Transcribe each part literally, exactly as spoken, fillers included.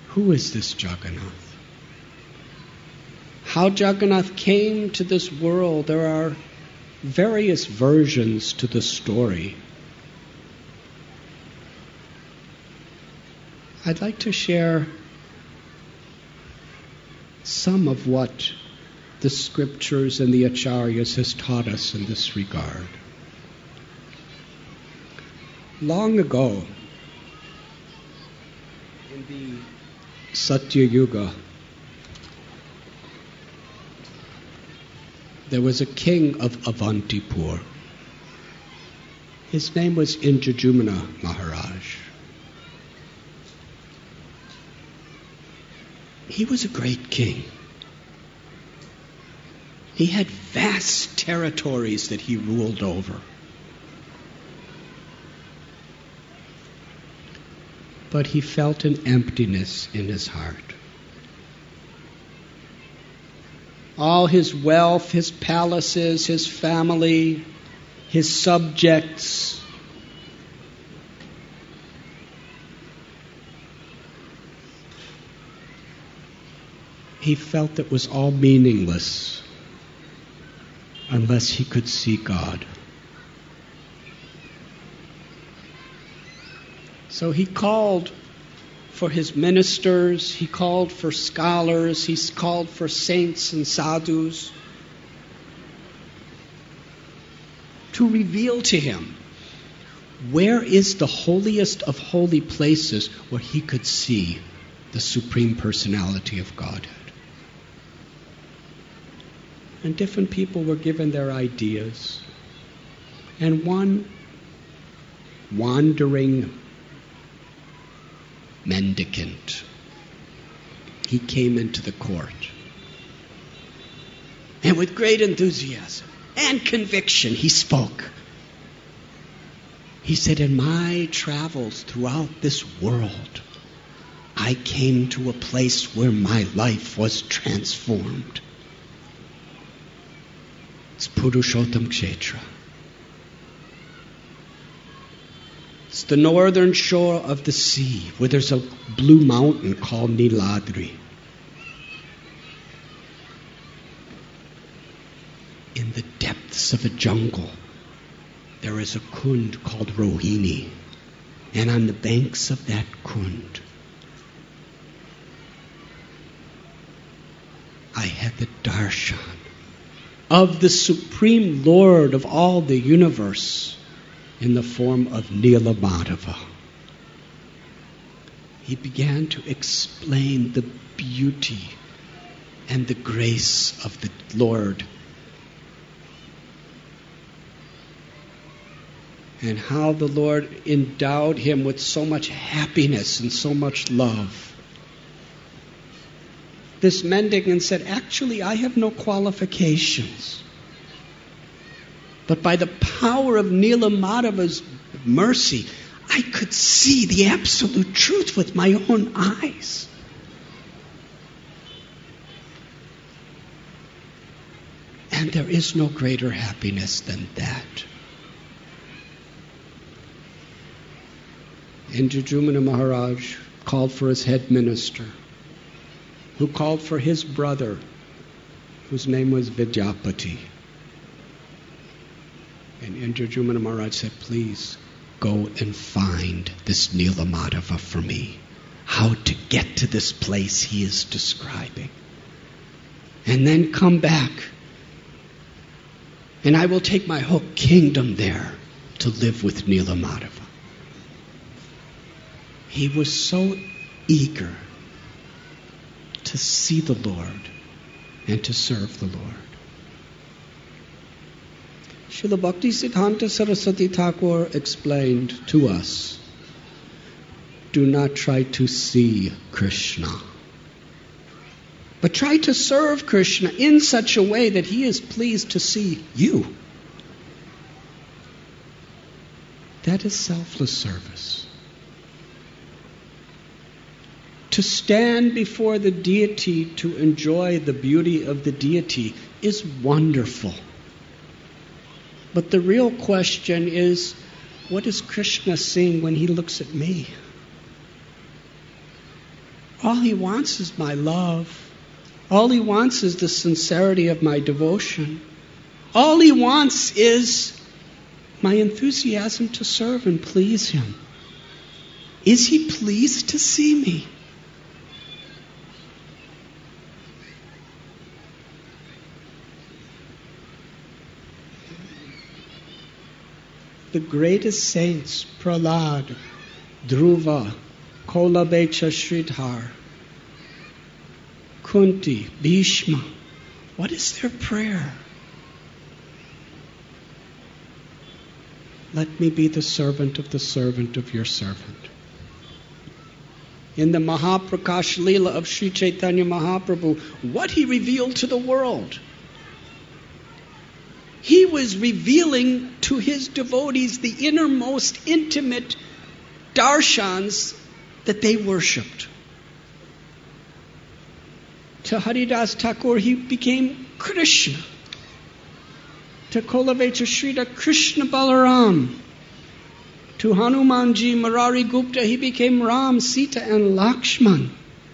Who is this Jagannath? How Jagannath came to this world, there are various versions to the story. I'd like to share some of what the scriptures and the acharyas has taught us in this regard. Long ago, in the Satya Yuga, there was a king of Avantipur. His name was Indradyumna Maharaj. He was a great king. He had vast territories that he ruled over. But he felt an emptiness in his heart. All his wealth, his palaces, his family, his subjects, he felt it was all meaningless unless he could see God. So he called for his ministers, he called for scholars, he called for saints and sadhus to reveal to him where is the holiest of holy places where he could see the Supreme Personality of Godhead. And different people were given their ideas. And one wandering mendicant, he came into the court. And with great enthusiasm and conviction, he spoke. He said, in my travels throughout this world, I came to a place where my life was transformed. It's Purushottam Kshetra. It's the northern shore of the sea where there's a blue mountain called Niladri. In the depths of a jungle, there is a kund called Rohini. And on the banks of that kund, I had the darshan of the Supreme Lord of all the universe in the form of Nilamadhava. He began to explain the beauty and the grace of the Lord and how the Lord endowed him with so much happiness and so much love. This mendicant said, actually, I have no qualifications. But by the power of Nilamadhava's mercy, I could see the absolute truth with my own eyes. And there is no greater happiness than that. Indradyumna Maharaj called for his head minister, who called for his brother, whose name was Vidyapati. And Indradyumna Maharaj said, please go and find this Nilamadhava for me. How to get to this place he is describing. And then come back. And I will take my whole kingdom there to live with Nilamadhava. He was so eager to see the Lord and to serve the Lord. Srila Bhaktisiddhanta Saraswati Thakur explained to us, do not try to see Krishna, but try to serve Krishna in such a way that he is pleased to see you. That is selfless service. To stand before the deity to enjoy the beauty of the deity is wonderful. But the real question is, what is Krishna seeing when he looks at me? All he wants is my love. All he wants is the sincerity of my devotion. All he wants is my enthusiasm to serve and please him. Is he pleased to see me? The greatest saints, Prahlad, Dhruva, Kolabecha Sridhar, Kunti, Bhishma, what is their prayer? Let me be the servant of the servant of your servant. In the Mahaprakash Leela of Sri Chaitanya Mahaprabhu, what he revealed to the world. He was revealing to his devotees the innermost intimate darshans that they worshipped. To Haridas Thakur, he became Krishna. To Kolavecha Sridhar, Krishna Balaram. To Hanumanji Murari Gupta, he became Ram, Sita, and Lakshman.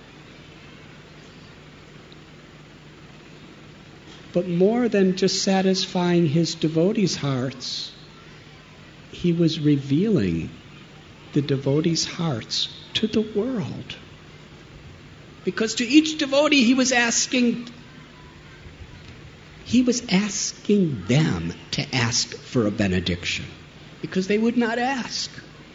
But more than just satisfying his devotees' hearts, he was revealing the devotees' hearts to the world. Because to each devotee he was asking, he was asking them to ask for a benediction. Because they would not ask.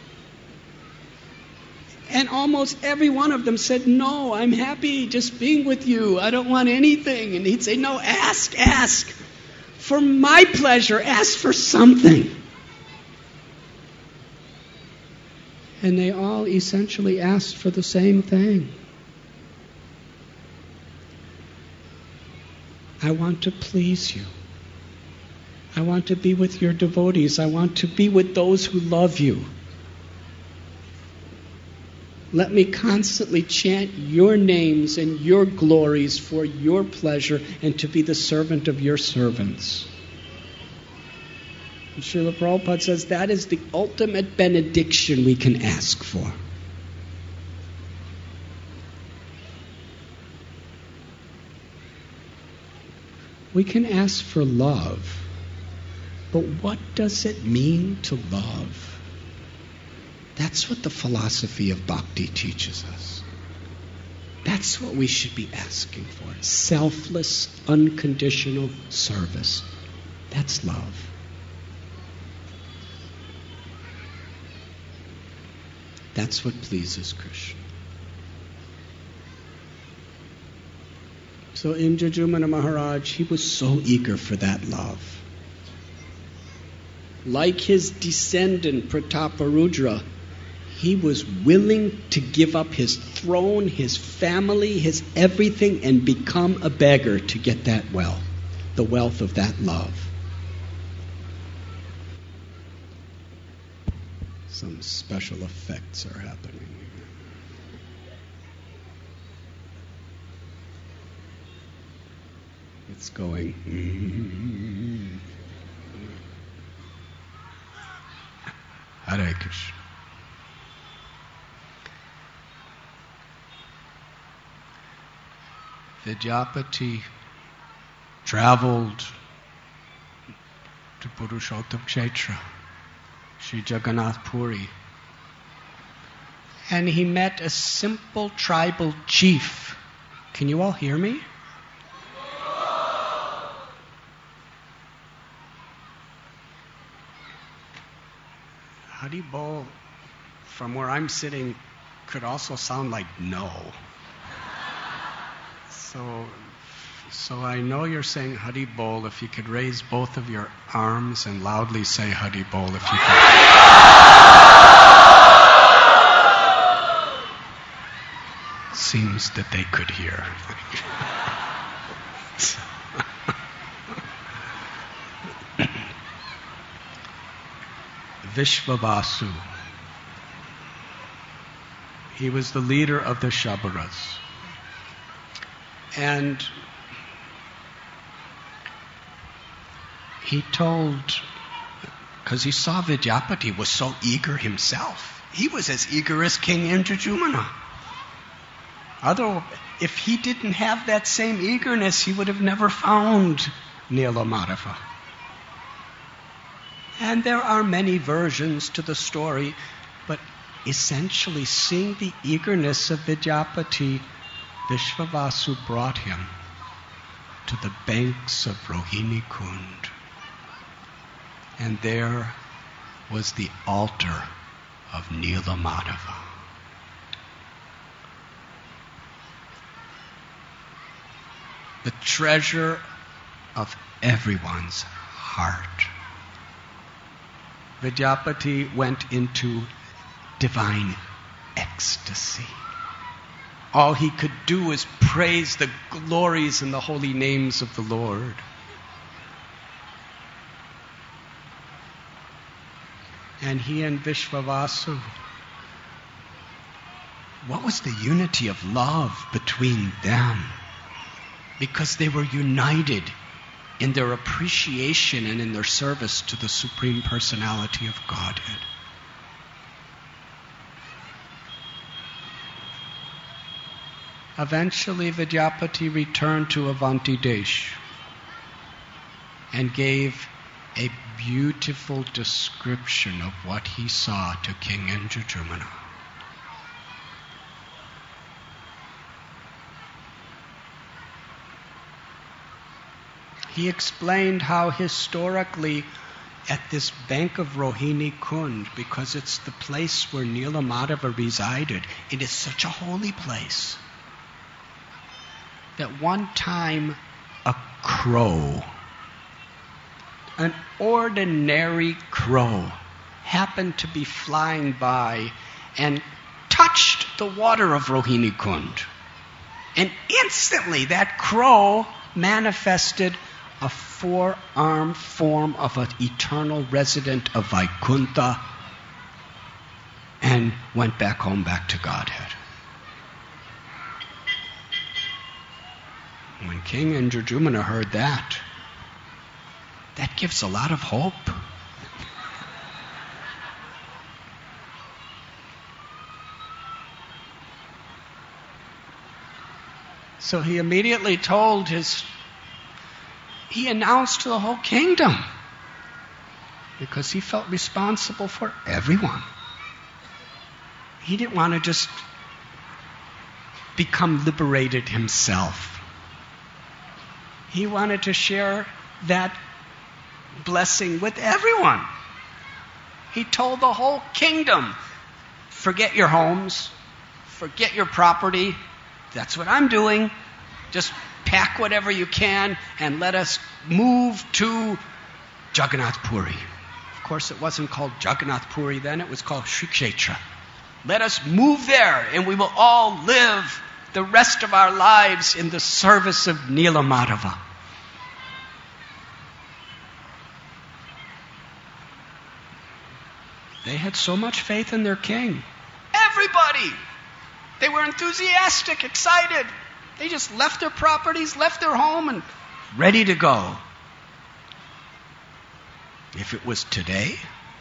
And almost every one of them said, no, I'm happy just being with you. I don't want anything. And he'd say, no, ask, ask. For my pleasure, ask for something. And they all essentially asked for the same thing. I want to please you. I want to be with your devotees. I want to be with those who love you. Let me constantly chant your names and your glories for your pleasure and to be the servant of your servants. And Srila Prabhupada says that is the ultimate benediction we can ask for. We can ask for love. But what does it mean to love? That's what the philosophy of bhakti teaches us. That's what we should be asking for. Selfless, unconditional service. That's love. That's what pleases Krishna. So Indradyumna Maharaj, he was so eager for that love. Like his descendant Prataparudra, he was willing to give up his throne, his family, his everything, and become a beggar to get that wealth, the wealth of that love. Some special effects are happening here. It's going. Mm-hmm. Hare Krishna. Vidyapati traveled to Purushottam Kshetra, Sri Jagannath Puri, and he met a simple tribal chief. Can you all hear me? Haribol, from where I'm sitting, could also sound like no. So, so I know you're saying Haribol. If you could raise both of your arms and loudly say Haribol, if you could. Seems that they could hear. Vishvavasu. He was the leader of the Shabaras. And he told, because he saw Vidyapati was so eager himself. He was as eager as King Indradyumna. Although, if he didn't have that same eagerness, he would have never found Nila Madhava. And there are many versions to the story, but essentially, seeing the eagerness of Vidyapati, Vishvavasu brought him to the banks of Rohini Kund. And there was the altar of Nila Madhava. The treasure of everyone's heart. Vidyapati went into divine ecstasy. All he could do was praise the glories and the holy names of the Lord. And he and Vishvavasu, what was the unity of love between them? Because they were united in their appreciation and in their service to the Supreme Personality of Godhead. Eventually, Vidyapati returned to Avanti Desh and gave a beautiful description of what he saw to King Indradyumna. He explained how historically at this bank of Rohini Kund, because it's the place where Nila Madhava resided, it is such a holy place that one time a crow, an ordinary crow, happened to be flying by and touched the water of Rohini Kund. And instantly that crow manifested a four-armed form of an eternal resident of Vaikuntha and went back home, back to Godhead. When King Indradyumna heard that, that gives a lot of hope. So he immediately told his, he announced to the whole kingdom, because he felt responsible for everyone. He didn't want to just become liberated himself. He wanted to share that blessing with everyone. He told the whole kingdom, forget your homes, forget your property. That's what I'm doing. Just pack whatever you can and let us move to Jagannath Puri. Of course, it wasn't called Jagannath Puri then, it was called Sri Kshetra. Let us move there and we will all live the rest of our lives in the service of Nila Madhava. They had so much faith in their king. Everybody! They were enthusiastic, excited. They just left their properties, left their home, and ready to go. If it was today,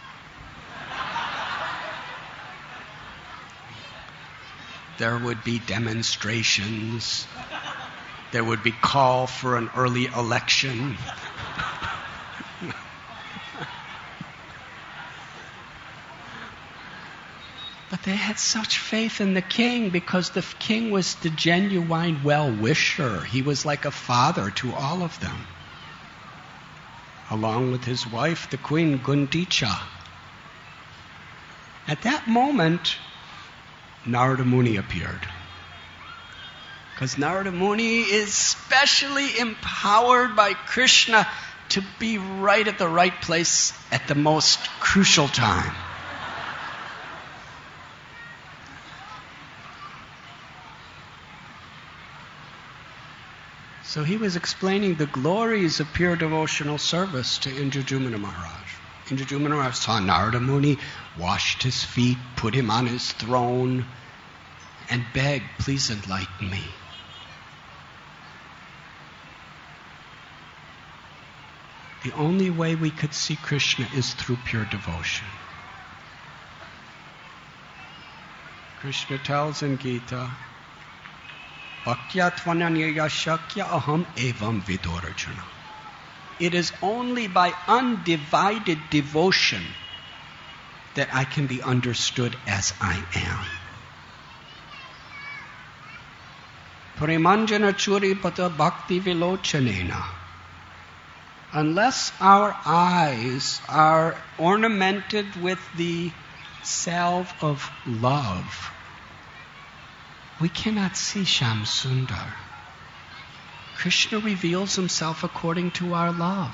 there would be demonstrations. There would be call for an early election. But they had such faith in the king because the king was the genuine well-wisher. He was like a father to all of them, along with his wife, the queen Gundicha. At that moment, Narada Muni appeared. Because Narada Muni is specially empowered by Krishna to be right at the right place at the most crucial time. So he was explaining the glories of pure devotional service to Indradyumna Maharaj. Indradyumna Maharaj saw Narada Muni, washed his feet, put him on his throne, and begged, please enlighten me. The only way we could see Krishna is through pure devotion. Krishna tells in Gita, Bhaktya tvananyaya shakya aham evam vidorajana. It is only by undivided devotion that I can be understood as I am. Premanjana churipata bhakti vilochanena. Unless our eyes are ornamented with the salve of love, we cannot see Shyam Sundar. Krishna reveals himself according to our love.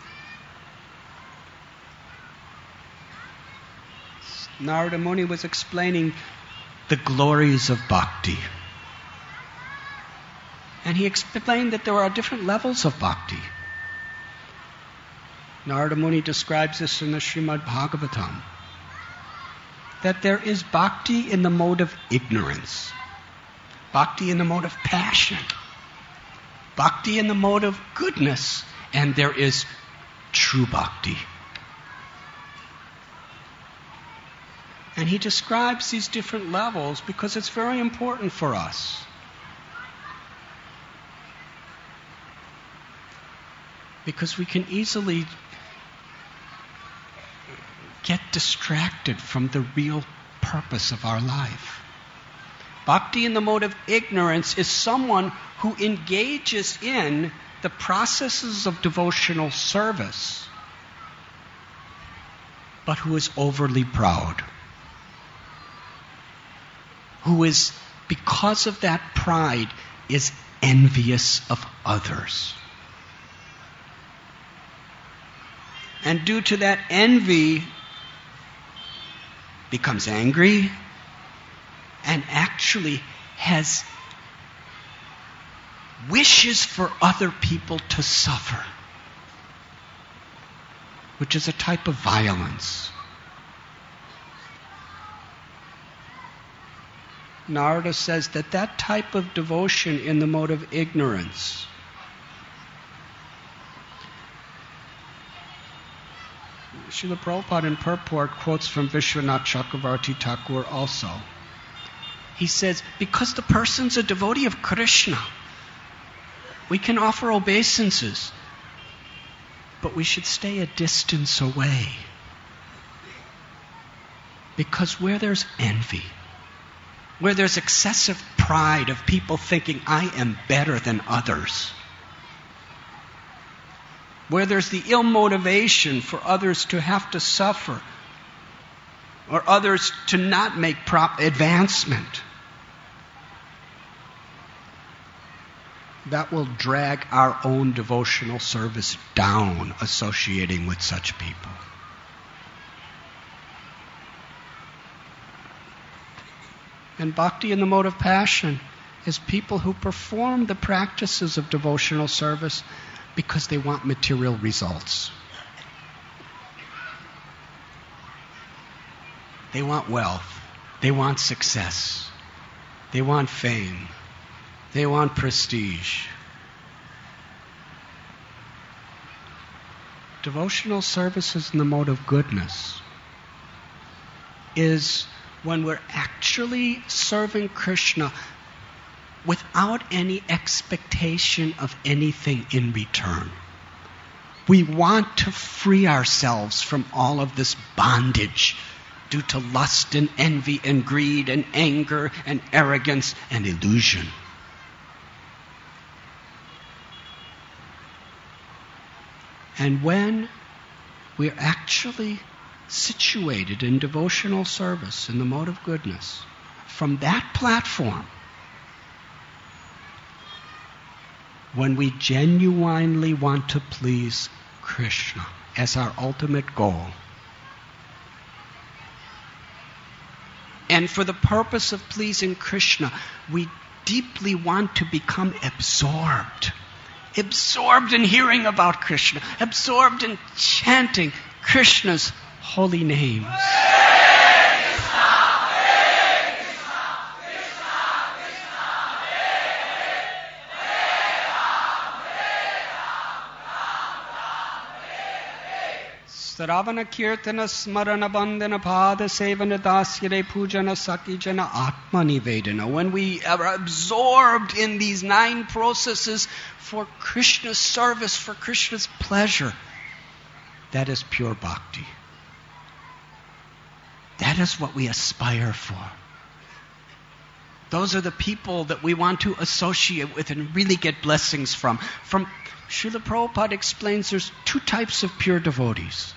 Narada Muni was explaining the glories of bhakti. And he explained that there are different levels of bhakti. Narada Muni describes this in the Srimad Bhagavatam. That there is bhakti in the mode of ignorance, bhakti in the mode of passion, bhakti in the mode of goodness, and there is true bhakti. And he describes these different levels because it's very important for us. Because we can easily get distracted from the real purpose of our life. Bhakti in the mode of ignorance is someone who engages in the processes of devotional service, but who is overly proud. Who is, because of that pride, is envious of others. And due to that envy, becomes angry and actually has wishes for other people to suffer, which is a type of violence. Narada says that that type of devotion in the mode of ignorance Srila Prabhupada in purport quotes from Vishwanath Chakravarti Thakur also. He says, because the person's a devotee of Krishna, we can offer obeisances, but we should stay a distance away. Because where there's envy, where there's excessive pride of people thinking I am better than others, where there's the ill motivation for others to have to suffer or others to not make prop advancement, that will drag our own devotional service down associating with such people. And bhakti in the mode of passion is people who perform the practices of devotional service because they want material results. They want wealth. They want success. They want fame. They want prestige. Devotional services in the mode of goodness is when we're actually serving Krishna without any expectation of anything in return. We want to free ourselves from all of this bondage due to lust and envy and greed and anger and arrogance and illusion. And when we're actually situated in devotional service in the mode of goodness, from that platform, when we genuinely want to please Krishna as our ultimate goal, and for the purpose of pleasing Krishna, we deeply want to become absorbed, absorbed in hearing about Krishna, absorbed in chanting Krishna's holy names. Saravana Kirtana Smarana Bandhana Pada Sevana Dasyade Pujana Sakijana Atma Nivedana. When we are absorbed in these nine processes for Krishna's service, for Krishna's pleasure, that is pure bhakti. That is what we aspire for. Those are the people that we want to associate with and really get blessings from. From Srila Prabhupada explains there's two types of pure devotees.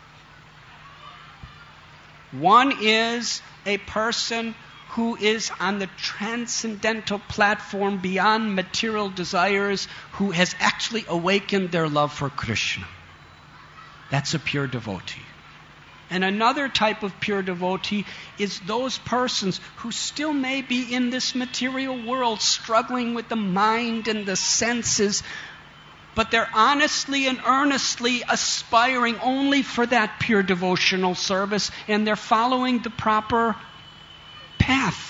One is a person who is on the transcendental platform beyond material desires, who has actually awakened their love for Krishna. That's a pure devotee. And another type of pure devotee is those persons who still may be in this material world, struggling with the mind and the senses, but they're honestly and earnestly aspiring only for that pure devotional service, and they're following the proper path.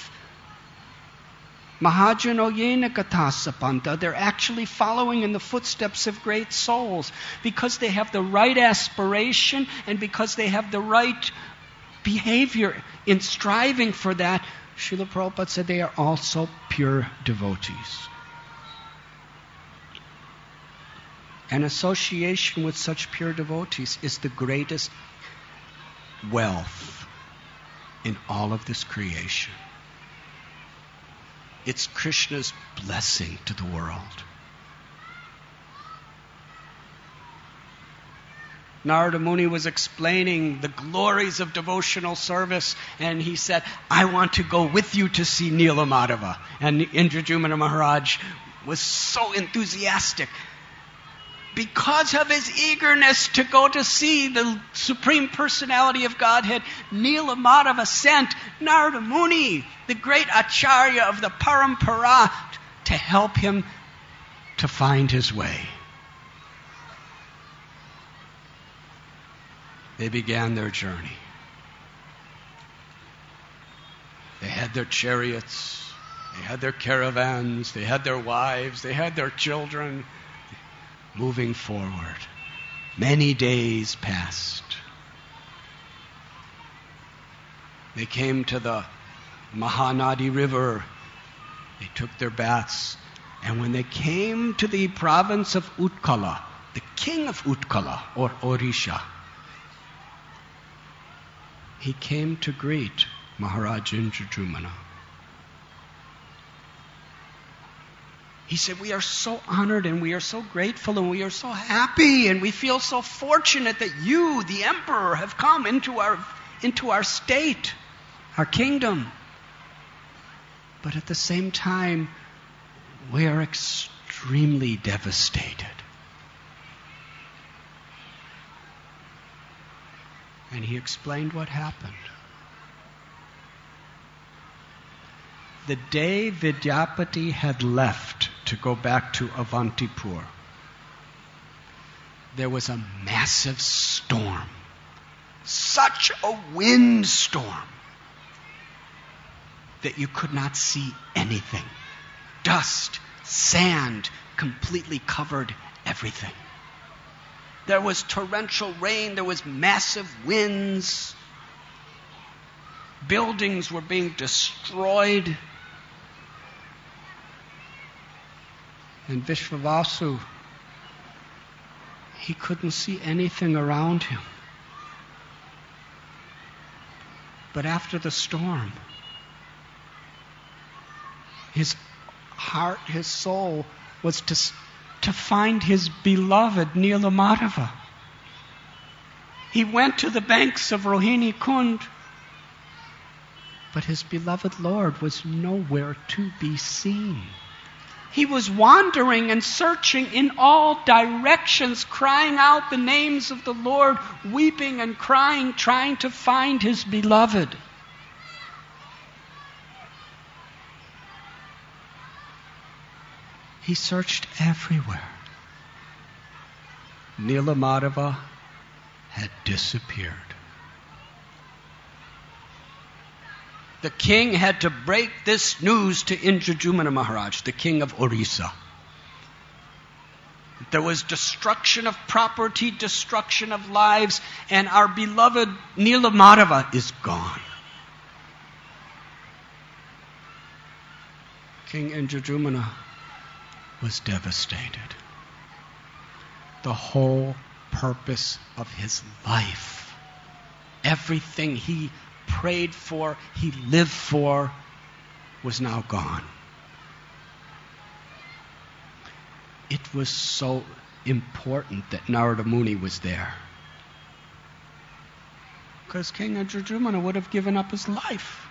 Mahajano yena katasapanta. They're actually following in the footsteps of great souls because they have the right aspiration and because they have the right behavior in striving for that. Srila Prabhupada said they are also pure devotees. An association with such pure devotees is the greatest wealth in all of this creation. It's Krishna's blessing to the world. Narada Muni was explaining the glories of devotional service, and he said, I want to go with you to see Nila Madhava. And Indradyumna Maharaj was so enthusiastic. Because of his eagerness to go to see the Supreme Personality of Godhead, Nila Madhava sent Narada Muni, the great Acharya of the Parampara, to help him to find his way. They began their journey. They had their chariots, they had their caravans, they had their wives, they had their children. Moving forward. Many days passed. They came to the Mahanadi River. They took their baths. And when they came to the province of Utkala, the king of Utkala, or Orisha, he came to greet Maharaj Indradyumna. He said, we are so honored and we are so grateful and we are so happy and we feel so fortunate that you, the emperor, have come into our, into our state, our kingdom. But at the same time, we are extremely devastated. And he explained what happened. The day Vidyapati had left to go back to Avantipur, there was a massive storm. Such a windstorm that you could not see anything. Dust, sand, completely covered everything. There was torrential rain, there was massive winds. Buildings were being destroyed. And Vishwavasu, he couldn't see anything around him. But after the storm, his heart, his soul was to, to find his beloved Nila Madhava. He went to the banks of Rohini Kund, but his beloved Lord was nowhere to be seen. He was wandering and searching in all directions, crying out the names of the Lord, weeping and crying, trying to find his beloved. He searched everywhere. Nila Madhava had disappeared. The king had to break this news to Indradyumna Maharaj, the king of Orissa. There was destruction of property, destruction of lives, and our beloved Nila Madhava is gone. King Indradyumna was devastated. The whole purpose of his life, everything he prayed for, he lived for, was now gone. It was so important that Narada Muni was there. Because King Indradyumna would have given up his life.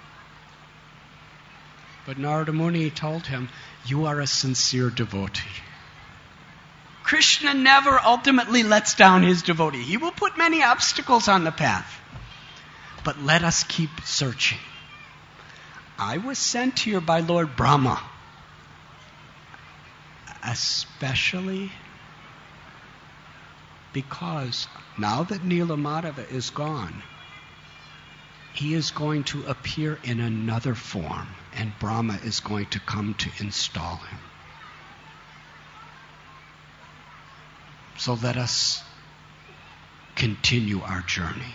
But Narada Muni told him, you are a sincere devotee. Krishna never ultimately lets down his devotee. He will put many obstacles on the path. But let us keep searching. I was sent here by Lord Brahma, especially because now that Nila Madhava is gone, he is going to appear in another form, and Brahma is going to come to install him. So let us continue our journey.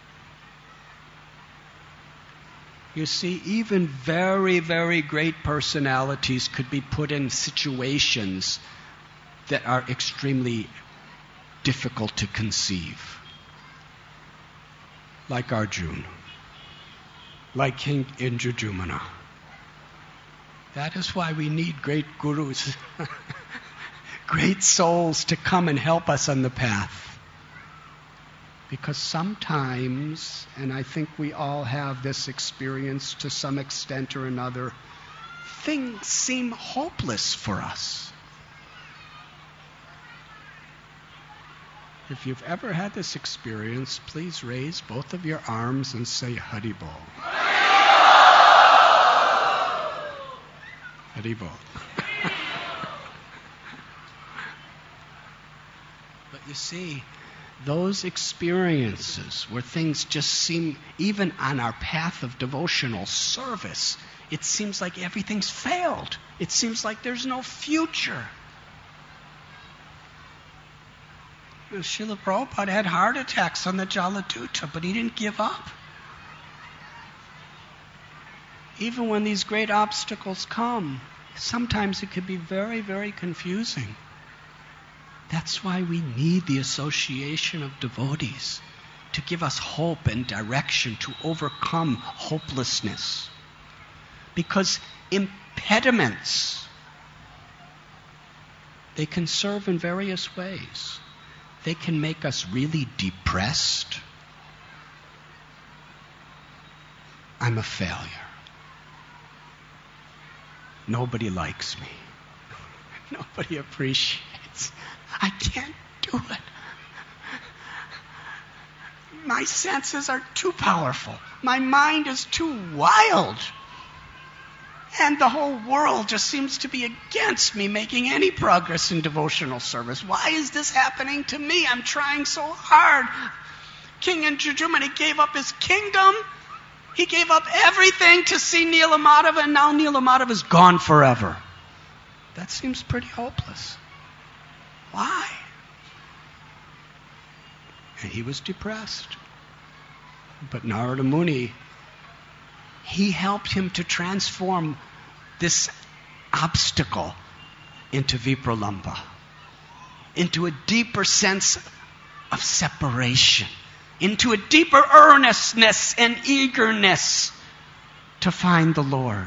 You see, even very, very great personalities could be put in situations that are extremely difficult to conceive. Like Arjuna. Like King Indradyumna. That is why we need great gurus, great souls to come and help us on the path. Because sometimes, and I think we all have this experience to some extent or another, things seem hopeless for us. If you've ever had this experience, please raise both of your arms and say Haribol. Haribol. But you see, those experiences where things just seem, even on our path of devotional service, it seems like everything's failed. It seems like there's no future. Srila Prabhupada had heart attacks on the Jaladuta, but he didn't give up. Even when these great obstacles come, sometimes it can be very, very confusing. That's why we need the association of devotees to give us hope and direction to overcome hopelessness. Because impediments, they can serve in various ways. They can make us really depressed. I'm a failure. Nobody likes me. Nobody appreciates. I can't do it. My senses are too powerful. My mind is too wild. And the whole world just seems to be against me making any progress in devotional service. Why is this happening to me? I'm trying so hard. King Indradyumna gave up his kingdom. He gave up everything to see Nila Madhava, and now Nila Madhava is gone forever. That seems pretty hopeless. Why? And he was depressed. But Narada Muni, he helped him to transform this obstacle into Vipralambha, into a deeper sense of separation, into a deeper earnestness and eagerness to find the Lord.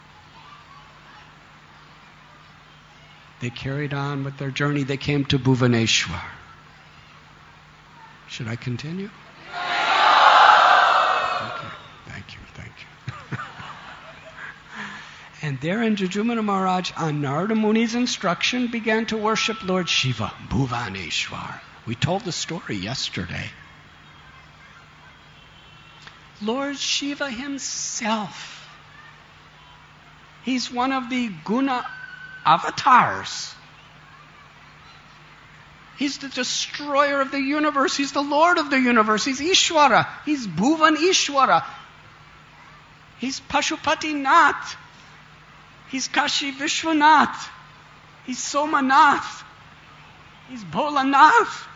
They carried on with their journey. They came to Bhuvaneshwar. Should I continue? Okay, thank you, thank you. And there Indradyumna Maharaj, on Narada Muni's instruction, began to worship Lord Shiva, Bhuvaneshwar. We told the story yesterday. Lord Shiva himself, he's one of the guna avatars. He's the destroyer of the universe. He's the Lord of the universe. He's Ishwara. He's Bhuvan Ishwara. He's Pashupati Nath. He's Kashi Vishwanath. He's Somanath. He's Bholanath.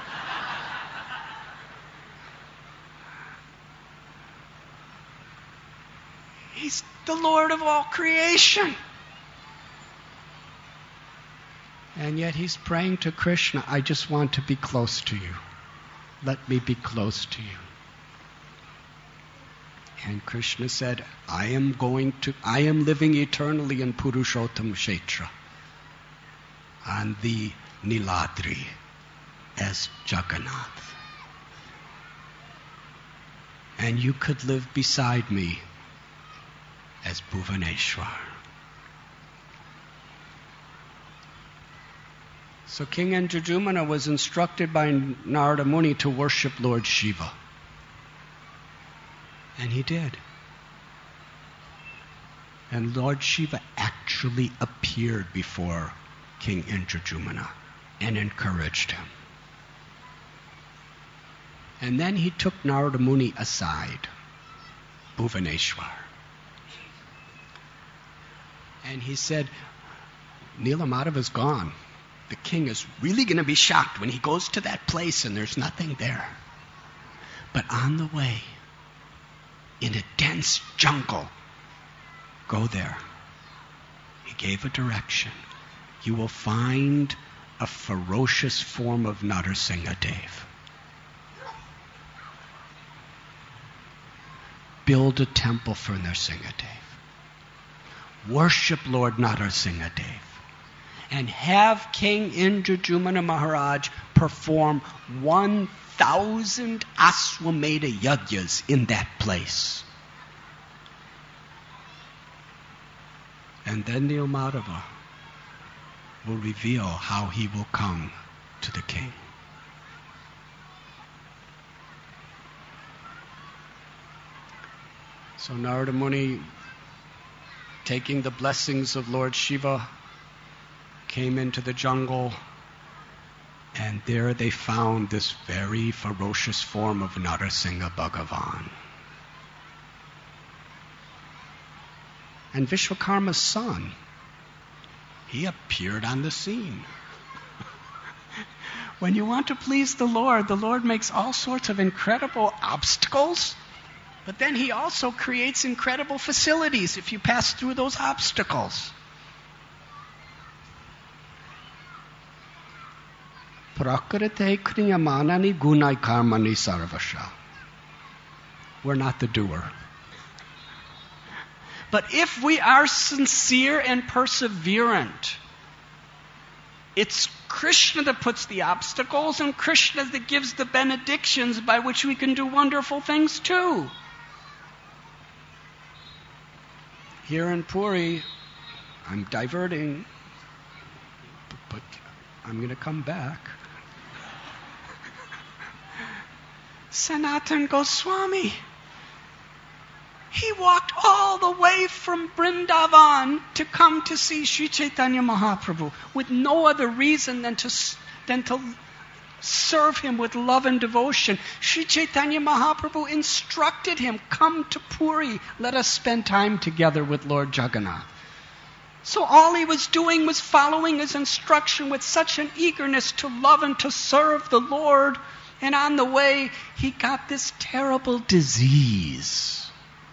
He's the Lord of all creation. And yet he's praying to Krishna, I just want to be close to you. Let me be close to you. And Krishna said, I am going to, I am living eternally in Purushottam Kshetra, on the Niladri, as Jagannath. And you could live beside me as Bhuvaneshwar. So King Indradyumna was instructed by Narada Muni to worship Lord Shiva. And he did. And Lord Shiva actually appeared before King Indradyumna and encouraged him. And then he took Narada Muni aside, Bhuvaneshwar. And he said, Nilamadava's gone. The king is really going to be shocked when he goes to that place and there's nothing there. But on the way, in a dense jungle, go there. He gave a direction. You will find a ferocious form of Narasimhadev. Build a temple for Narasimhadev. Worship Lord Narasimhadev. And have King Indradyumna Maharaj perform one thousand Aswamedha Yajnas in that place. And then Nilamadava will reveal how he will come to the king. So Narada Muni, taking the blessings of Lord Shiva, came into the jungle, and there they found this very ferocious form of Narasimha Bhagavan. And Vishwakarma's son, he appeared on the scene. When you want to please the Lord, the Lord makes all sorts of incredible obstacles, but then he also creates incredible facilities if you pass through those obstacles. Prakrite kriyamanani gunai karmani sarvasha. We're not the doer. But if we are sincere and perseverant, it's Krishna that puts the obstacles and Krishna that gives the benedictions by which we can do wonderful things too. Here in Puri, I'm diverting, but I'm going to come back. Sanatana Goswami, he walked all the way from Vrindavan to come to see Sri Chaitanya Mahaprabhu with no other reason than to, than to serve him with love and devotion. Sri Chaitanya Mahaprabhu instructed him, come to Puri, let us spend time together with Lord Jagannath. So all he was doing was following his instruction with such an eagerness to love and to serve the Lord. And on the way, he got this terrible disease.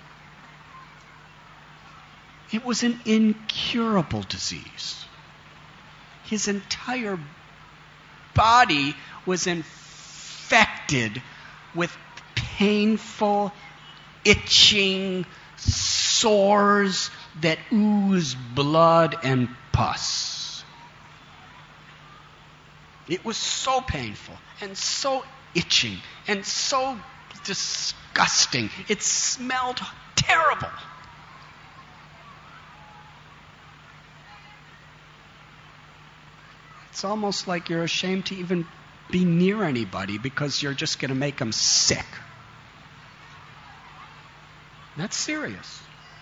It was an incurable disease. His entire body was infected with painful, itching sores that oozed blood and pus. It was so painful and so itching and so disgusting. It smelled terrible. It's almost like you're ashamed to even be near anybody because you're just going to make them sick. That's serious.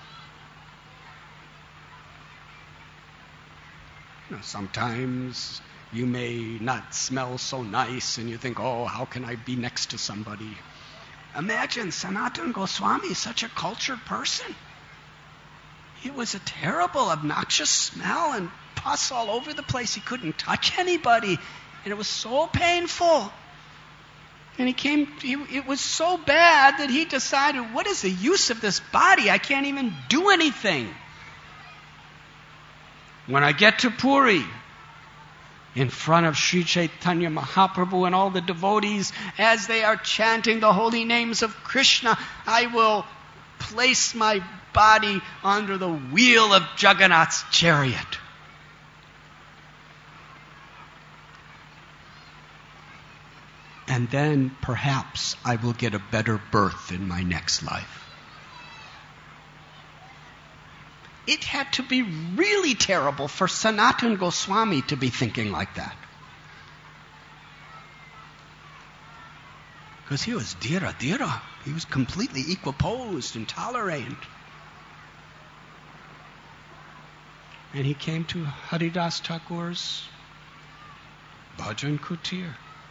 You know, sometimes you may not smell so nice and you think, oh, how can I be next to somebody? Imagine Sanatana Goswami, such a cultured person. It was a terrible, obnoxious smell and pus all over the place. He couldn't touch anybody. And it was so painful. And he came, he, it was so bad that he decided, what is the use of this body? I can't even do anything. When I get to Puri, in front of Sri Chaitanya Mahaprabhu and all the devotees, as they are chanting the holy names of Krishna, I will place my body under the wheel of Jagannath's chariot. And then perhaps I will get a better birth in my next life. It had to be really terrible for Sanatana Goswami to be thinking like that. Because he was dhira, dhira. He was completely equiposed and tolerant. And he came to Haridas Thakur's Bhajan Kutir.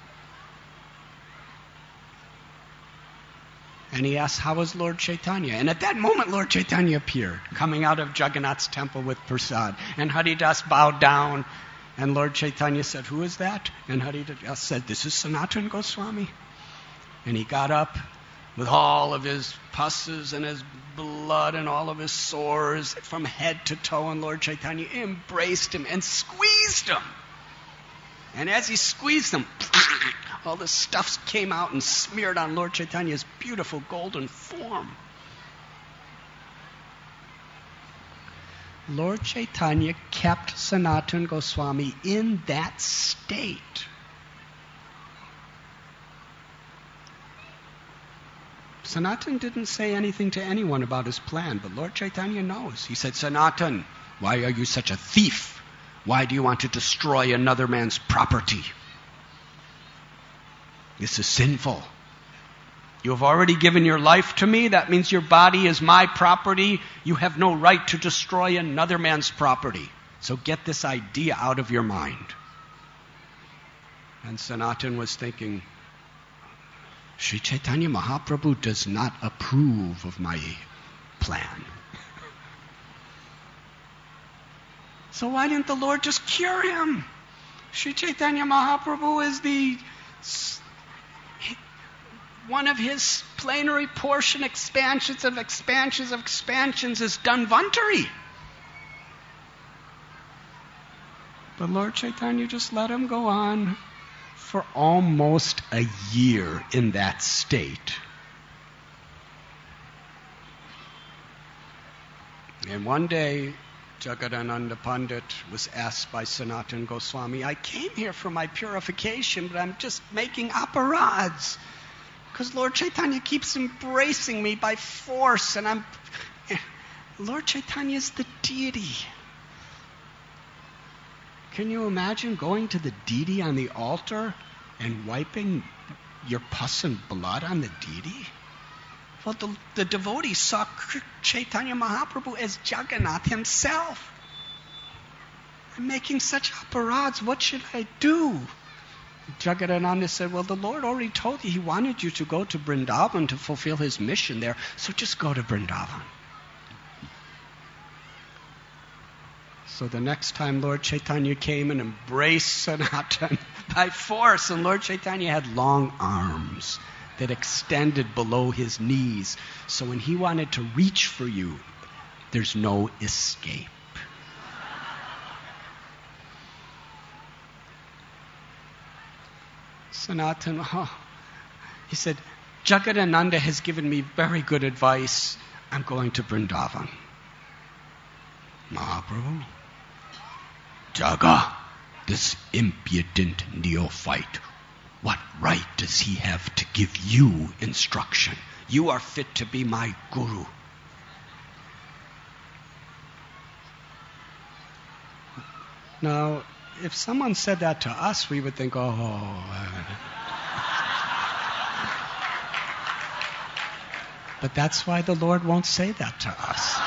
And he asked, how was Lord Chaitanya? And at that moment, Lord Chaitanya appeared, coming out of Jagannath's temple with prasad. And Haridas bowed down, and Lord Chaitanya said, who is that? And Haridas said, this is Sanatana Goswami. And he got up with all of his pusses and his blood and all of his sores from head to toe, and Lord Chaitanya embraced him and squeezed him. And as he squeezed him, all the stuff came out and smeared on Lord Chaitanya's beautiful golden form. Lord Chaitanya kept Sanatana Goswami in that state. Sanatana didn't say anything to anyone about his plan, but Lord Chaitanya knows. He said, Sanatana, why are you such a thief? Why do you want to destroy another man's property? This is sinful. You have already given your life to me. That means your body is my property. You have no right to destroy another man's property. So get this idea out of your mind. And Sanatana was thinking, Sri Chaitanya Mahaprabhu does not approve of my plan. So why didn't the Lord just cure him? Sri Chaitanya Mahaprabhu is the one of his plenary portion expansions of expansions of expansions is Dhanvantari. But Lord Chaitanya just let him go on for almost a year in that state. And one day, Jagadananda Pandit was asked by Sanatana Goswami, I came here for my purification, but I'm just making aparads. Because Lord Chaitanya keeps embracing me by force, and I'm... Lord Chaitanya is the deity. Can you imagine going to the deity on the altar and wiping your pus and blood on the deity? Well, the, the devotees saw Chaitanya Mahaprabhu as Jagannath himself. I'm making such aparads, what should I do? Jagadananda said, well, the Lord already told you he wanted you to go to Vrindavan to fulfill his mission there, so just go to Vrindavan. So the next time Lord Chaitanya came and embraced Sanatana by force, and Lord Chaitanya had long arms that extended below his knees. So when he wanted to reach for you, there's no escape. Sanatana, oh, he said, Jagadananda has given me very good advice. I'm going to Vrindavan. Mahaprabhu, Jaga, this impudent neophyte, what right does he have to give you instruction? You are fit to be my guru. Now, if someone said that to us, we would think, oh. Uh. But that's why the Lord won't say that to us.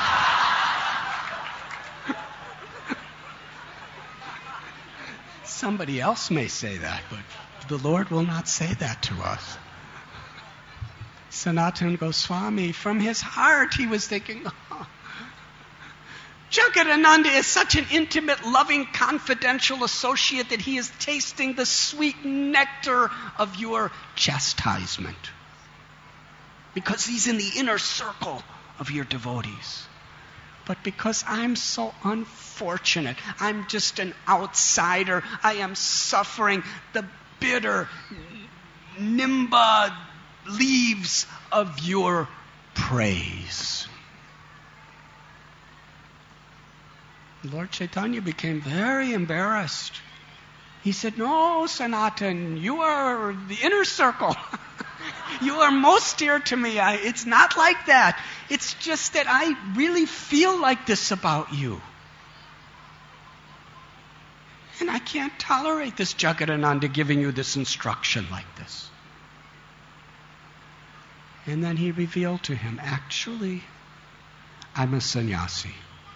Somebody else may say that, but the Lord will not say that to us. Sanatana Goswami, from his heart, he was thinking, oh, Jagadananda is such an intimate, loving, confidential associate that he is tasting the sweet nectar of your chastisement. Because he's in the inner circle of your devotees. But because I'm so unfortunate, I'm just an outsider, I am suffering the bitter nimba leaves of your praise. Lord Chaitanya became very embarrassed. He said, no, Sanatan, you are the inner circle. You are most dear to me. I, it's not like that. It's just that I really feel like this about you. And I can't tolerate this Jagadananda giving you this instruction like this. And then he revealed to him, actually, I'm a sannyasi.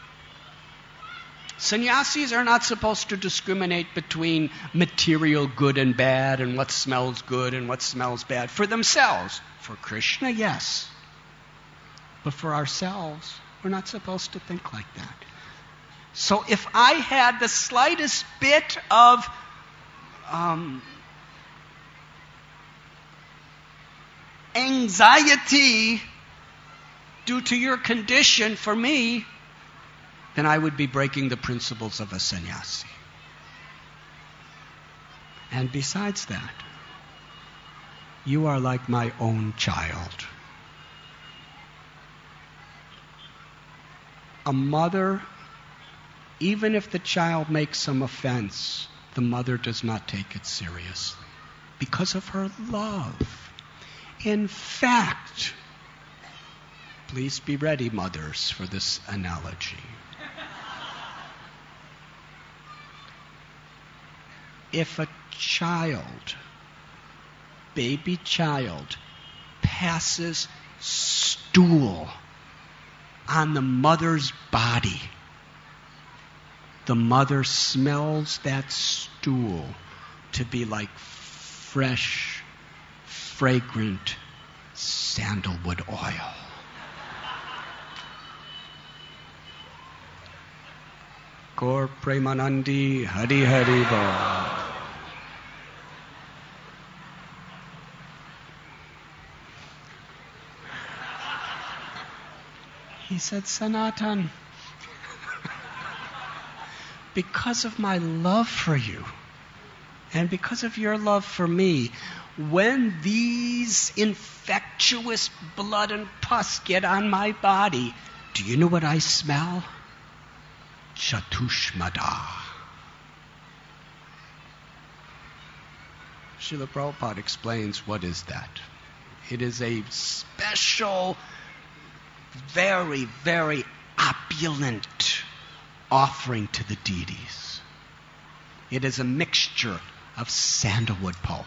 Sannyasis are not supposed to discriminate between material good and bad and what smells good and what smells bad. For themselves. For Krishna, yes. But for ourselves, we're not supposed to think like that. So if I had the slightest bit of um, anxiety due to your condition for me, then I would be breaking the principles of a sannyasi. And besides that, you are like my own child. A mother, even if the child makes some offense, the mother does not take it seriously because of her love. In fact, please be ready, mothers, for this analogy. If a child, baby child, passes stool on the mother's body, the mother smells that stool to be like fresh, fragrant sandalwood oil. Gaur Premanandi Hari Hari Bol. He said, Sanatan, because of my love for you and because of your love for me, when these infectious blood and pus get on my body, do you know what I smell? Chatushmada. Srila Prabhupada explains what is that. It is a special, very, very opulent offering to the deities. It is a mixture of sandalwood pulp,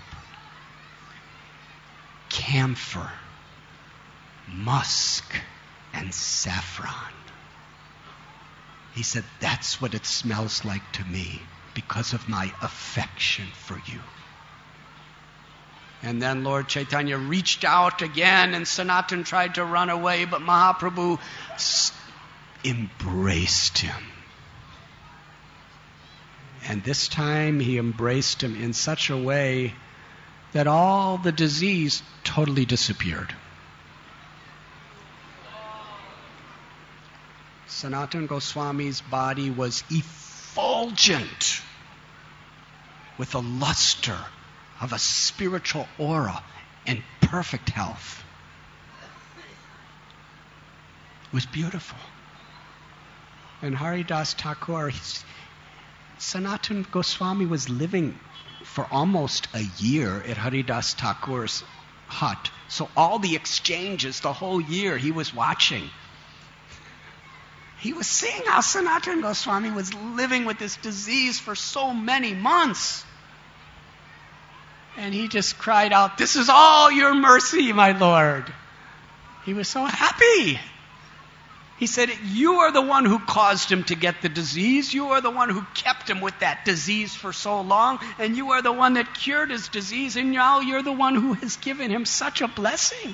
camphor, musk, and saffron. He said, that's what it smells like to me because of my affection for you. And then Lord Chaitanya reached out again and Sanatan tried to run away, but Mahaprabhu embraced him. And this time he embraced him in such a way that all the disease totally disappeared. Sanatana Goswami's body was effulgent with the luster of a spiritual aura and perfect health. It was beautiful. And Haridas Thakur, Sanatana Goswami was living for almost a year at Haridas Thakur's hut. So all the exchanges, the whole year, he was watching. He was seeing how Sanatana Goswami was living with this disease for so many months. And he just cried out, "This is all your mercy, my Lord." He was so happy. He said, you are the one who caused him to get the disease. You are the one who kept him with that disease for so long. And you are the one that cured his disease. And now you're the one who has given him such a blessing.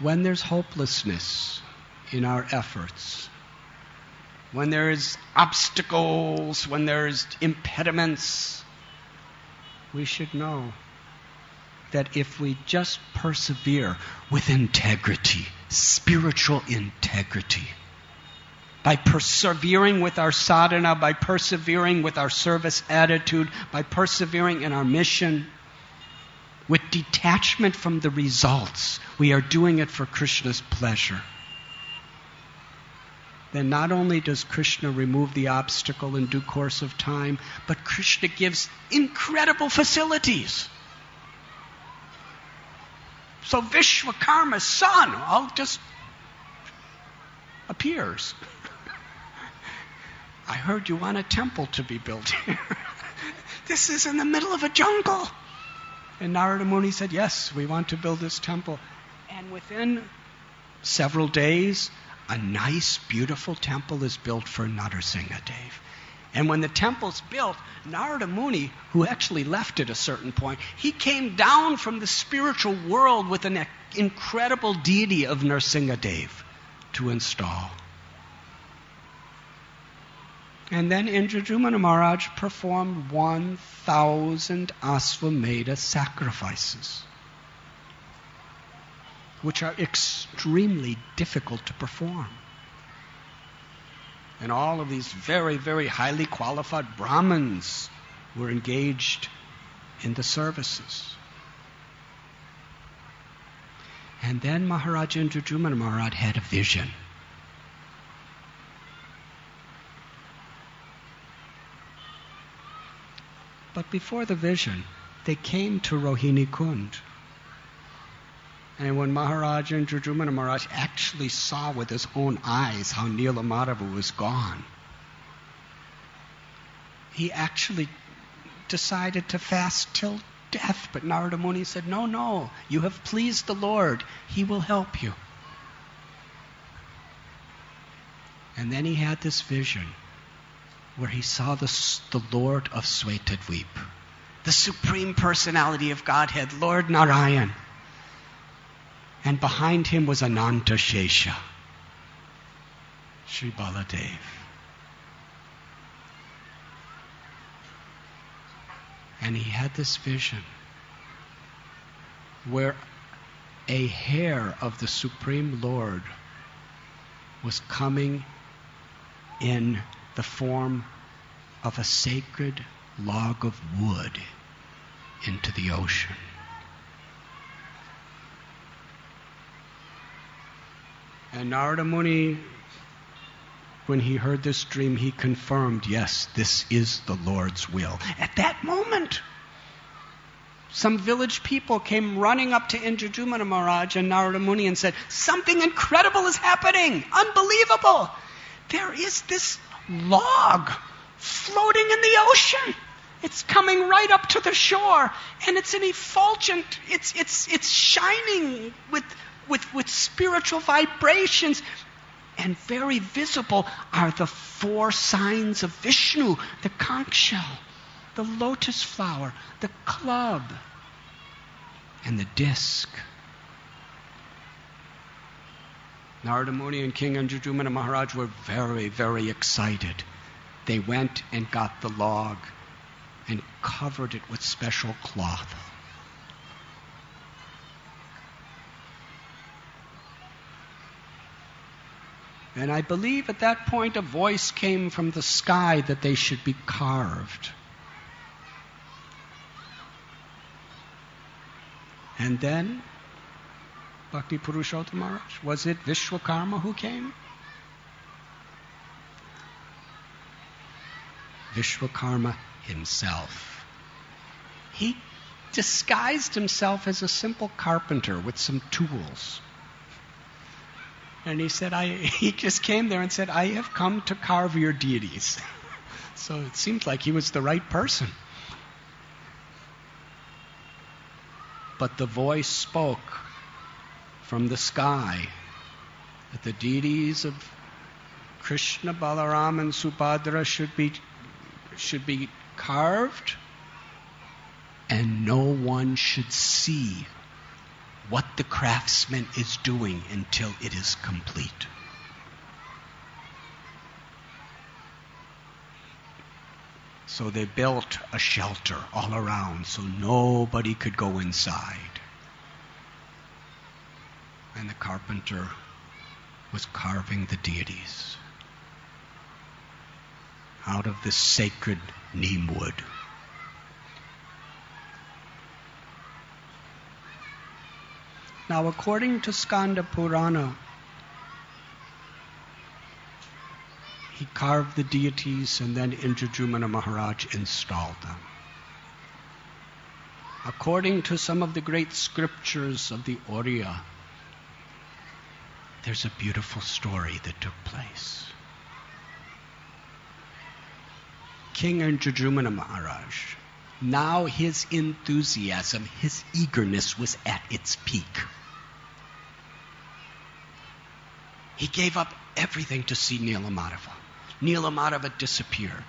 when there's hopelessness in our efforts, when there's obstacles, when there's impediments, we should know that if we just persevere with integrity, spiritual integrity, by persevering with our sadhana, by persevering with our service attitude, by persevering in our mission, with detachment from the results, we are doing it for Krishna's pleasure. Then not only does Krishna remove the obstacle in due course of time, but Krishna gives incredible facilities. So Vishwakarma's son all just appears. I heard you want a temple to be built here. This is in the middle of a jungle. And Narada Muni said, yes, we want to build this temple. And within several days, a nice, beautiful temple is built for Narasimhadev. And when the temple's built, Narada Muni, who actually left at a certain point, he came down from the spiritual world with an incredible deity of Narasimhadev to install. And then Indradyumna Maharaj performed one thousand Asvamedha sacrifices, which are extremely difficult to perform. And all of these very, very highly qualified Brahmins were engaged in the services. And then Maharaja Indradyumna Maharaj had a vision. But before the vision, they came to Rohini Kund. And when Maharaja Indradyumna Maharaj actually saw with his own eyes how Nila Madhava was gone, he actually decided to fast till death. But Narada Muni said, no, no, you have pleased the Lord. He will help you. And then he had this vision where he saw the, the Lord of Svetadvip, the Supreme Personality of Godhead, Lord Narayan. And behind him was Ananta Shesha, Sri Baladev. And he had this vision where a hair of the Supreme Lord was coming in the form of a sacred log of wood into the ocean. And Narada Muni, when he heard this dream, he confirmed, yes, this is the Lord's will. At that moment, some village people came running up to Indradyumna Maharaj and Narada Muni and said, something incredible is happening, unbelievable. There is this log floating in the ocean. It's coming right up to the shore, and it's an effulgent, it's it's it's shining with with with spiritual vibrations, and very visible are the four signs of Vishnu: the conch shell, the lotus flower, the club, and the disc. Narada Muni and King Indradyumna Maharaj were very, very excited. They went and got the log and covered it with special cloth. And I believe at that point a voice came from the sky that they should be carved. And then Bhakti Purushottam Maharaj, was it Vishwakarma who came? Vishwakarma himself. He disguised himself as a simple carpenter with some tools. And he said, I, he just came there and said, I have come to carve your deities. So it seems like he was the right person. But the voice spoke from the sky that the deities of Krishna, Balaram, and Subhadra should be should be carved, and no one should see what the craftsman is doing until it is complete. So they built a shelter all around so nobody could go inside. And the carpenter was carving the deities out of this sacred neem wood. Now, according to Skanda Purana, he carved the deities and then Indradyumna Maharaj installed them. According to some of the great scriptures of the Oriya, there's a beautiful story that took place. King Indradyumna Maharaj, now his enthusiasm, his eagerness was at its peak. He gave up everything to see Nilamadeva. Nilamadeva disappeared.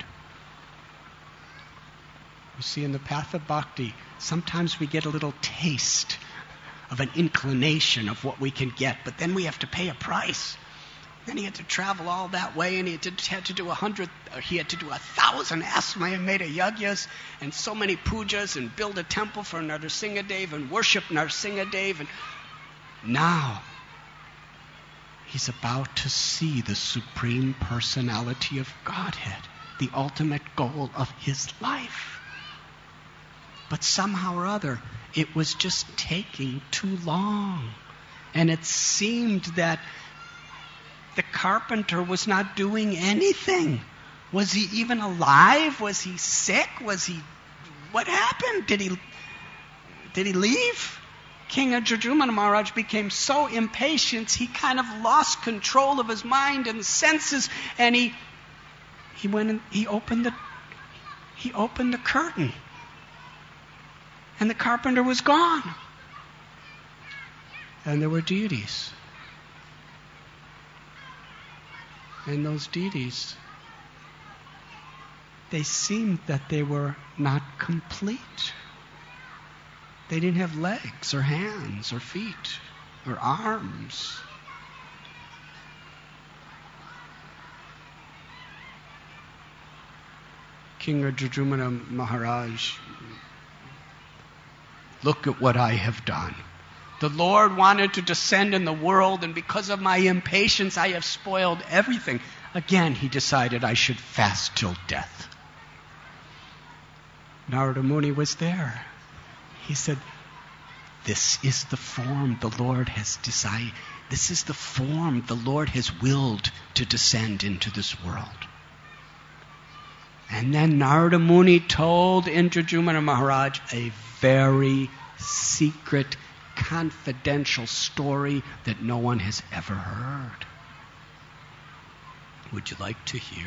You see, in the path of bhakti, sometimes we get a little taste of an inclination of what we can get, but then we have to pay a price. Then he had to travel all that way, and he had to, had to do a hundred, or he had to do a thousand Aswamedha yagyas, and so many pujas, and build a temple for Narasimhadev, and worship Narasimhadev, and now he's about to see the Supreme Personality of Godhead, the ultimate goal of his life. But somehow or other, it was just taking too long. And it seemed that the carpenter was not doing anything. Was he even alive? Was he sick? Was he... What happened? Did he... Did he leave? King Indradyumna Maharaj became so impatient, he kind of lost control of his mind and senses, and he he went and he opened the he opened the curtain, and the carpenter was gone, and there were deities, and those deities, they seemed that they were not complete. They didn't have legs or hands or feet or arms. King Indradyumna Maharaj, look at what I have done. The Lord wanted to descend in the world, and because of my impatience, I have spoiled everything. Again, he decided I should fast till death. Narada Muni was there. He said, this is the form the Lord has decided. This is the form the Lord has willed to descend into this world. And then Narada Muni told Indradyumna Maharaj a very secret, confidential story that no one has ever heard. Would you like to hear?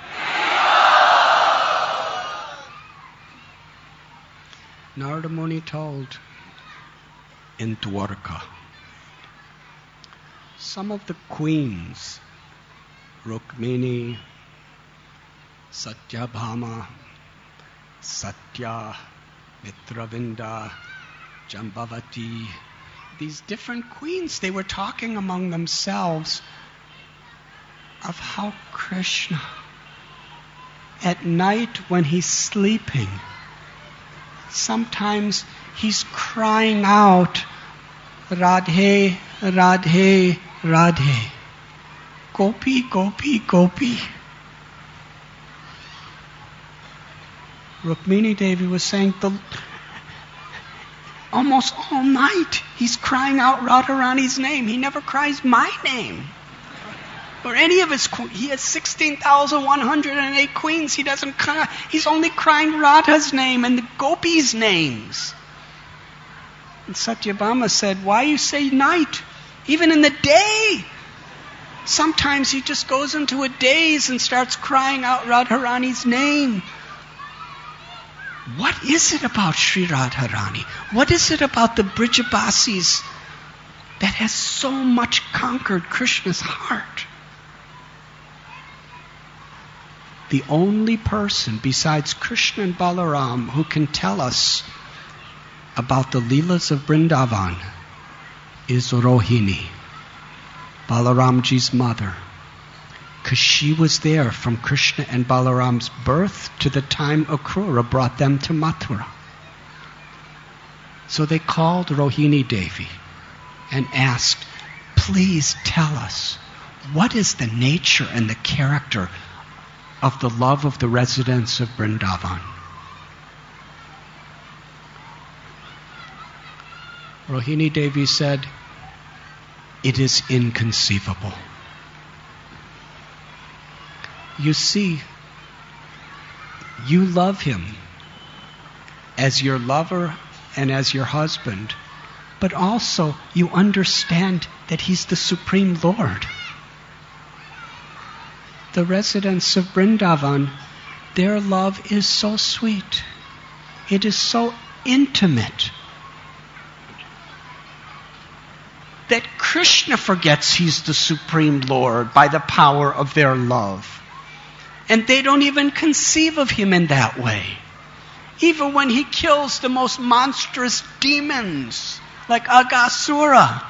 Narada Muni told in Dwarka, some of the queens, Rukmini, Satyabhama, Satya, Mitravinda, Jambavati, these different queens, they were talking among themselves of how Krishna, at night when he's sleeping, sometimes he's crying out, Radhe, Radhe, Radhe, Gopi, Gopi, Gopi. Rukmini Devi was saying, the, almost all night he's crying out Radharani's name. He never cries my name. Or any of his queens. He has sixteen thousand one hundred eight queens. He doesn't cry. He's only crying Radha's name and the gopis' names. And Satyabhama said, why you say night? Even in the day. Sometimes he just goes into a daze and starts crying out Radharani's name. What is it about Sri Radharani? What is it about the Brijabasis that has so much conquered Krishna's heart? The only person besides Krishna and Balaram who can tell us about the Leelas of Vrindavan is Rohini, Balaramji's mother, because she was there from Krishna and Balaram's birth to the time Akrura brought them to Mathura. So they called Rohini Devi and asked, please tell us, what is the nature and the character of the love of the residents of Vrindavan? Rohini Devi said, it is inconceivable. You see, you love him as your lover and as your husband, but also you understand that he's the Supreme Lord. The residents of Vrindavan, their love is so sweet. It is so intimate that Krishna forgets he's the Supreme Lord by the power of their love. And they don't even conceive of him in that way. Even when he kills the most monstrous demons, like Aghasura,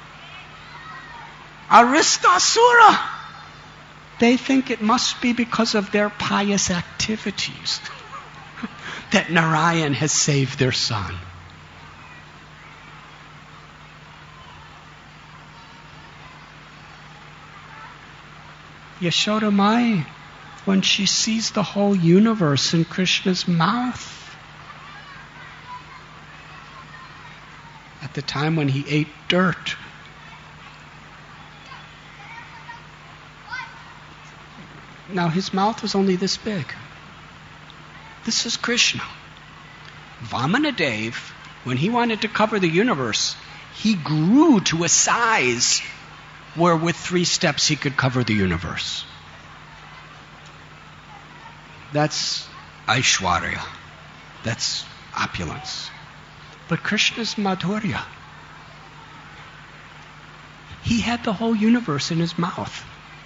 Aristasura, they think it must be because of their pious activities that Narayan has saved their son. Yashoda Mai, when she sees the whole universe in Krishna's mouth, at the time when he ate dirt, now his mouth was only this big. This is Krishna. Vamanadev, when he wanted to cover the universe, he grew to a size where with three steps he could cover the universe. That's Aishwarya. That's opulence. But Krishna's Madhurya. He had the whole universe in his mouth.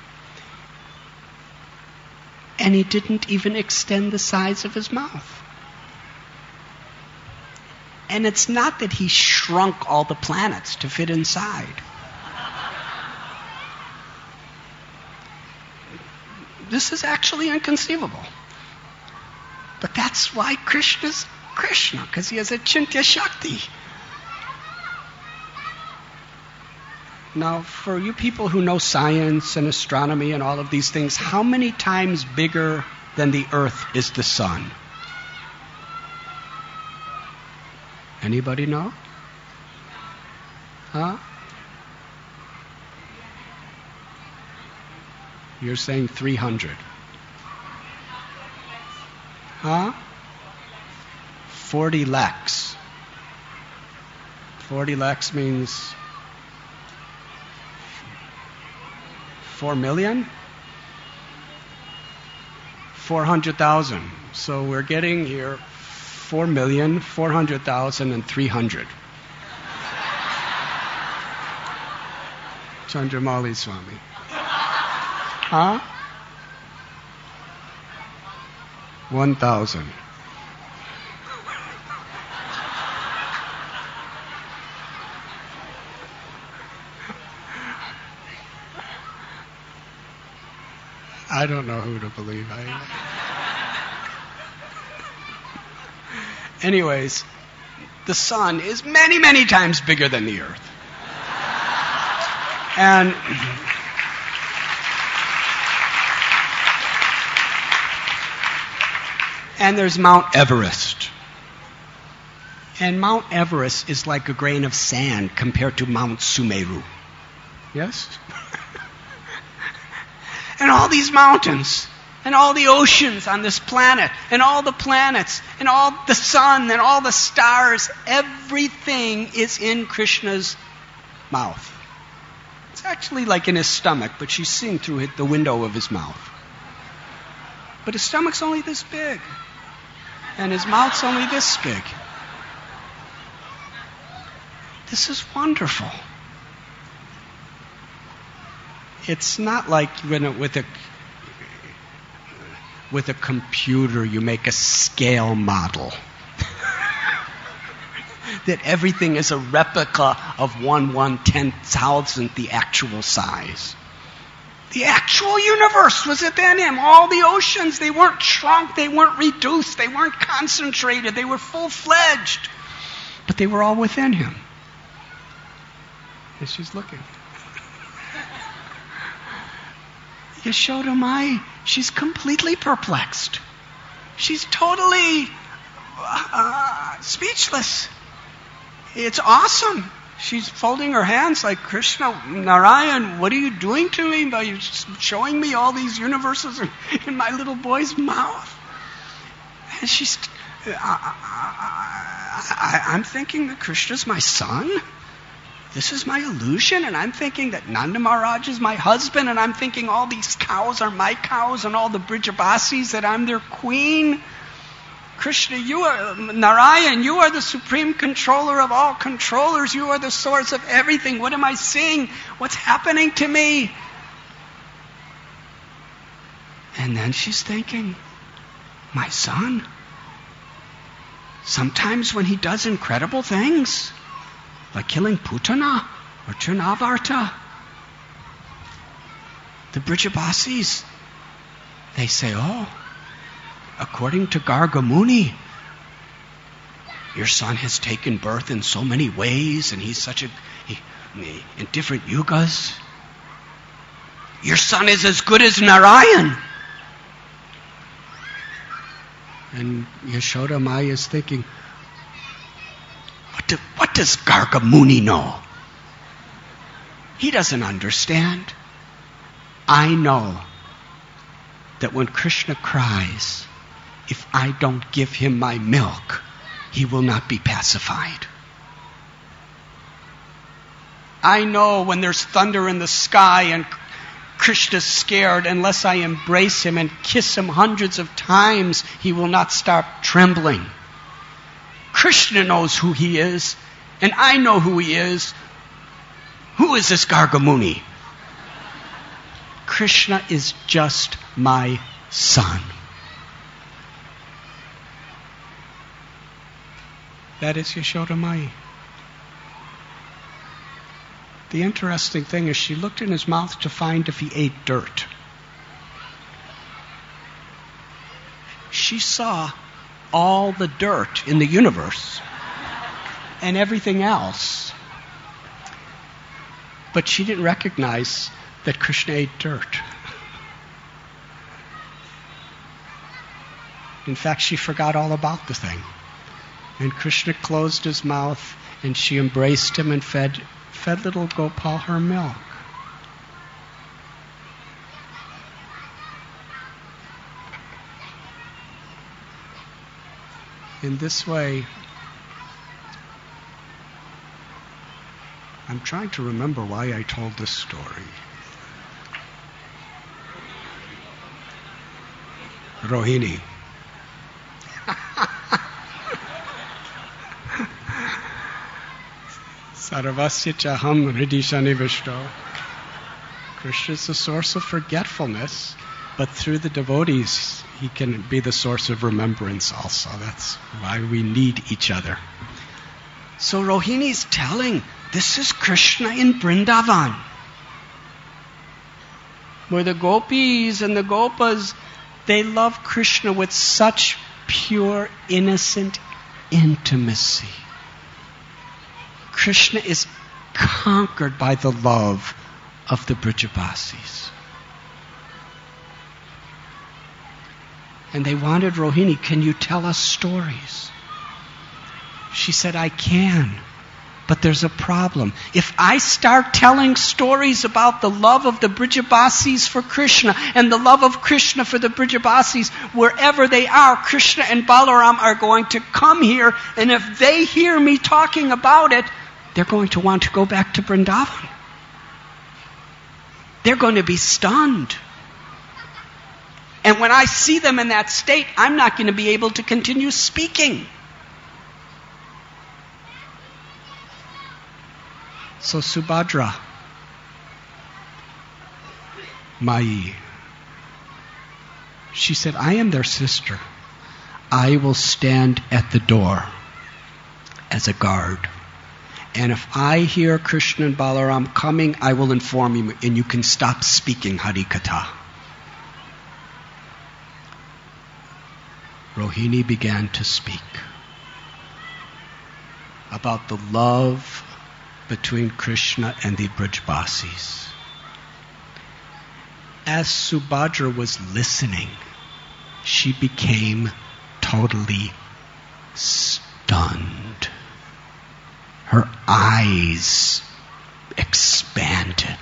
And he didn't even extend the size of his mouth. And it's not that he shrunk all the planets to fit inside. This is actually inconceivable. But that's why Krishna's Krishna, because he has a Chintya Shakti. Now, for you people who know science and astronomy and all of these things, how many times bigger than the earth is the sun? Anybody know? Huh? You're saying three hundred. Huh? forty lakhs. forty lakhs means four million? four hundred thousand. So we're getting here four million, four hundred thousand, and three hundred. Chandramauli Swami. Huh? One thousand. I don't know who to believe. I... Anyways, the sun is many, many times bigger than the earth. And and there's Mount Everest. And Mount Everest is like a grain of sand compared to Mount Sumeru. Yes? And all these mountains, and all the oceans on this planet, and all the planets, and all the sun, and all the stars, everything is in Krishna's mouth. It's actually like in his stomach, but she's seeing through the window of his mouth. But his stomach's only this big, and his mouth's only this big. This is wonderful. It's not like when it, with a with a computer you make a scale model. that everything is a replica of one one ten thousandth the actual size. The actual universe was within him. All the oceans, they weren't shrunk, they weren't reduced, they weren't concentrated, they were full-fledged. But they were all within him. And she's looking. Yashoda Mai, she's completely perplexed. She's totally uh, speechless. It's awesome. She's folding her hands like, Krishna, Narayan, what are you doing to me by showing me all these universes in, in my little boy's mouth? And she's, I, I, I, I'm thinking that Krishna's my son. This is my illusion, and I'm thinking that Nanda Maharaj is my husband, and I'm thinking all these cows are my cows, and all the Brijabasis that I'm their queen. Krishna, you are, Narayan, you are the supreme controller of all controllers. You are the source of everything. What am I seeing? What's happening to me? And then she's thinking, my son, sometimes when he does incredible things, like killing Putana or Trinavarta, the Brijabasis, they say, oh, according to Garga Muni, your son has taken birth in so many ways, and he's such a, he, in different yugas. Your son is as good as Narayan. And Yashoda Mai is thinking, what, do, what does Garga Muni know? He doesn't understand. I know that when Krishna cries, if I don't give him my milk, he will not be pacified. I know when there's thunder in the sky and Krishna's scared, unless I embrace him and kiss him hundreds of times, he will not stop trembling. Krishna knows who he is, and I know who he is. Who is this Garga Muni? Krishna is just my son. That is Yashoda Mai. The interesting thing is she looked in his mouth to find if he ate dirt. She saw all the dirt in the universe and everything else. But she didn't recognize that Krishna ate dirt. In fact, she forgot all about the thing. And Krishna closed his mouth, and she embraced him and fed, fed little Gopal her milk. In this way, I'm trying to remember why I told this story. Rohini. Sarvasya chaham hridishani vishto. Krishna is the source of forgetfulness, but through the devotees, he can be the source of remembrance also. That's why we need each other. So Rohini's telling, this is Krishna in Vrindavan, where the gopis and the gopas, they love Krishna with such pure, innocent intimacy. Krishna is conquered by the love of the Brijabasis. And they wanted Rohini, can you tell us stories? She said, I can, but there's a problem. If I start telling stories about the love of the Brijabasis for Krishna and the love of Krishna for the Brijabasis, wherever they are, Krishna and Balaram are going to come here, and if they hear me talking about it, they're going to want to go back to Vrindavan. They're going to be stunned. And when I see them in that state, I'm not going to be able to continue speaking. So Subhadra, Mai, she said, I am their sister. I will stand at the door. as a guard. And if I hear Krishna and Balaram coming, I will inform you, and you can stop speaking Harikatha. Rohini began to speak about the love between Krishna and the Brajbasis. As Subhadra was listening, she became totally stunned. Her eyes expanded.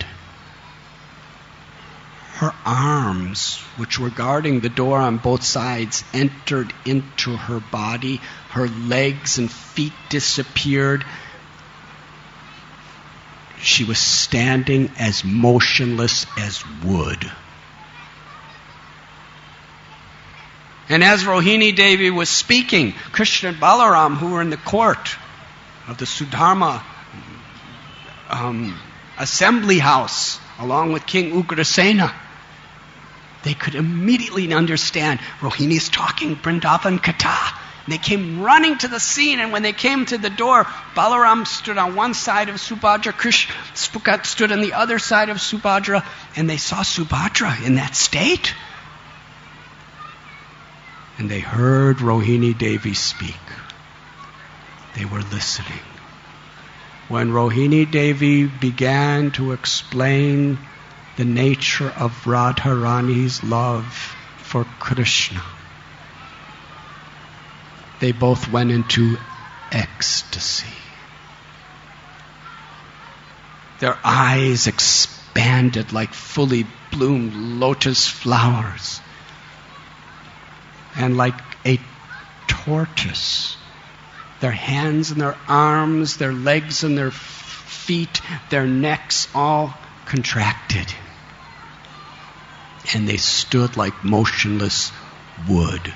Her arms, which were guarding the door on both sides, entered into her body. Her legs and feet disappeared. She was standing as motionless as wood. And as Rohini Devi was speaking, Krishna and Balaram, who were in the court of the Sudharma um, assembly house, along with King Ugrasena, they could immediately understand Rohini's talking Vrindavan Katha. They came running to the scene, and when they came to the door, Balaram stood on one side of Subhadra, Krishna stood on the other side of Subhadra, and they saw Subhadra in that state. And they heard Rohini Devi speak. They were listening. When Rohini Devi began to explain the nature of Radharani's love for Krishna, they both went into ecstasy. Their eyes expanded like fully bloomed lotus flowers. And like a tortoise, their hands and their arms, their legs and their feet, their necks all contracted. And they stood like motionless wood.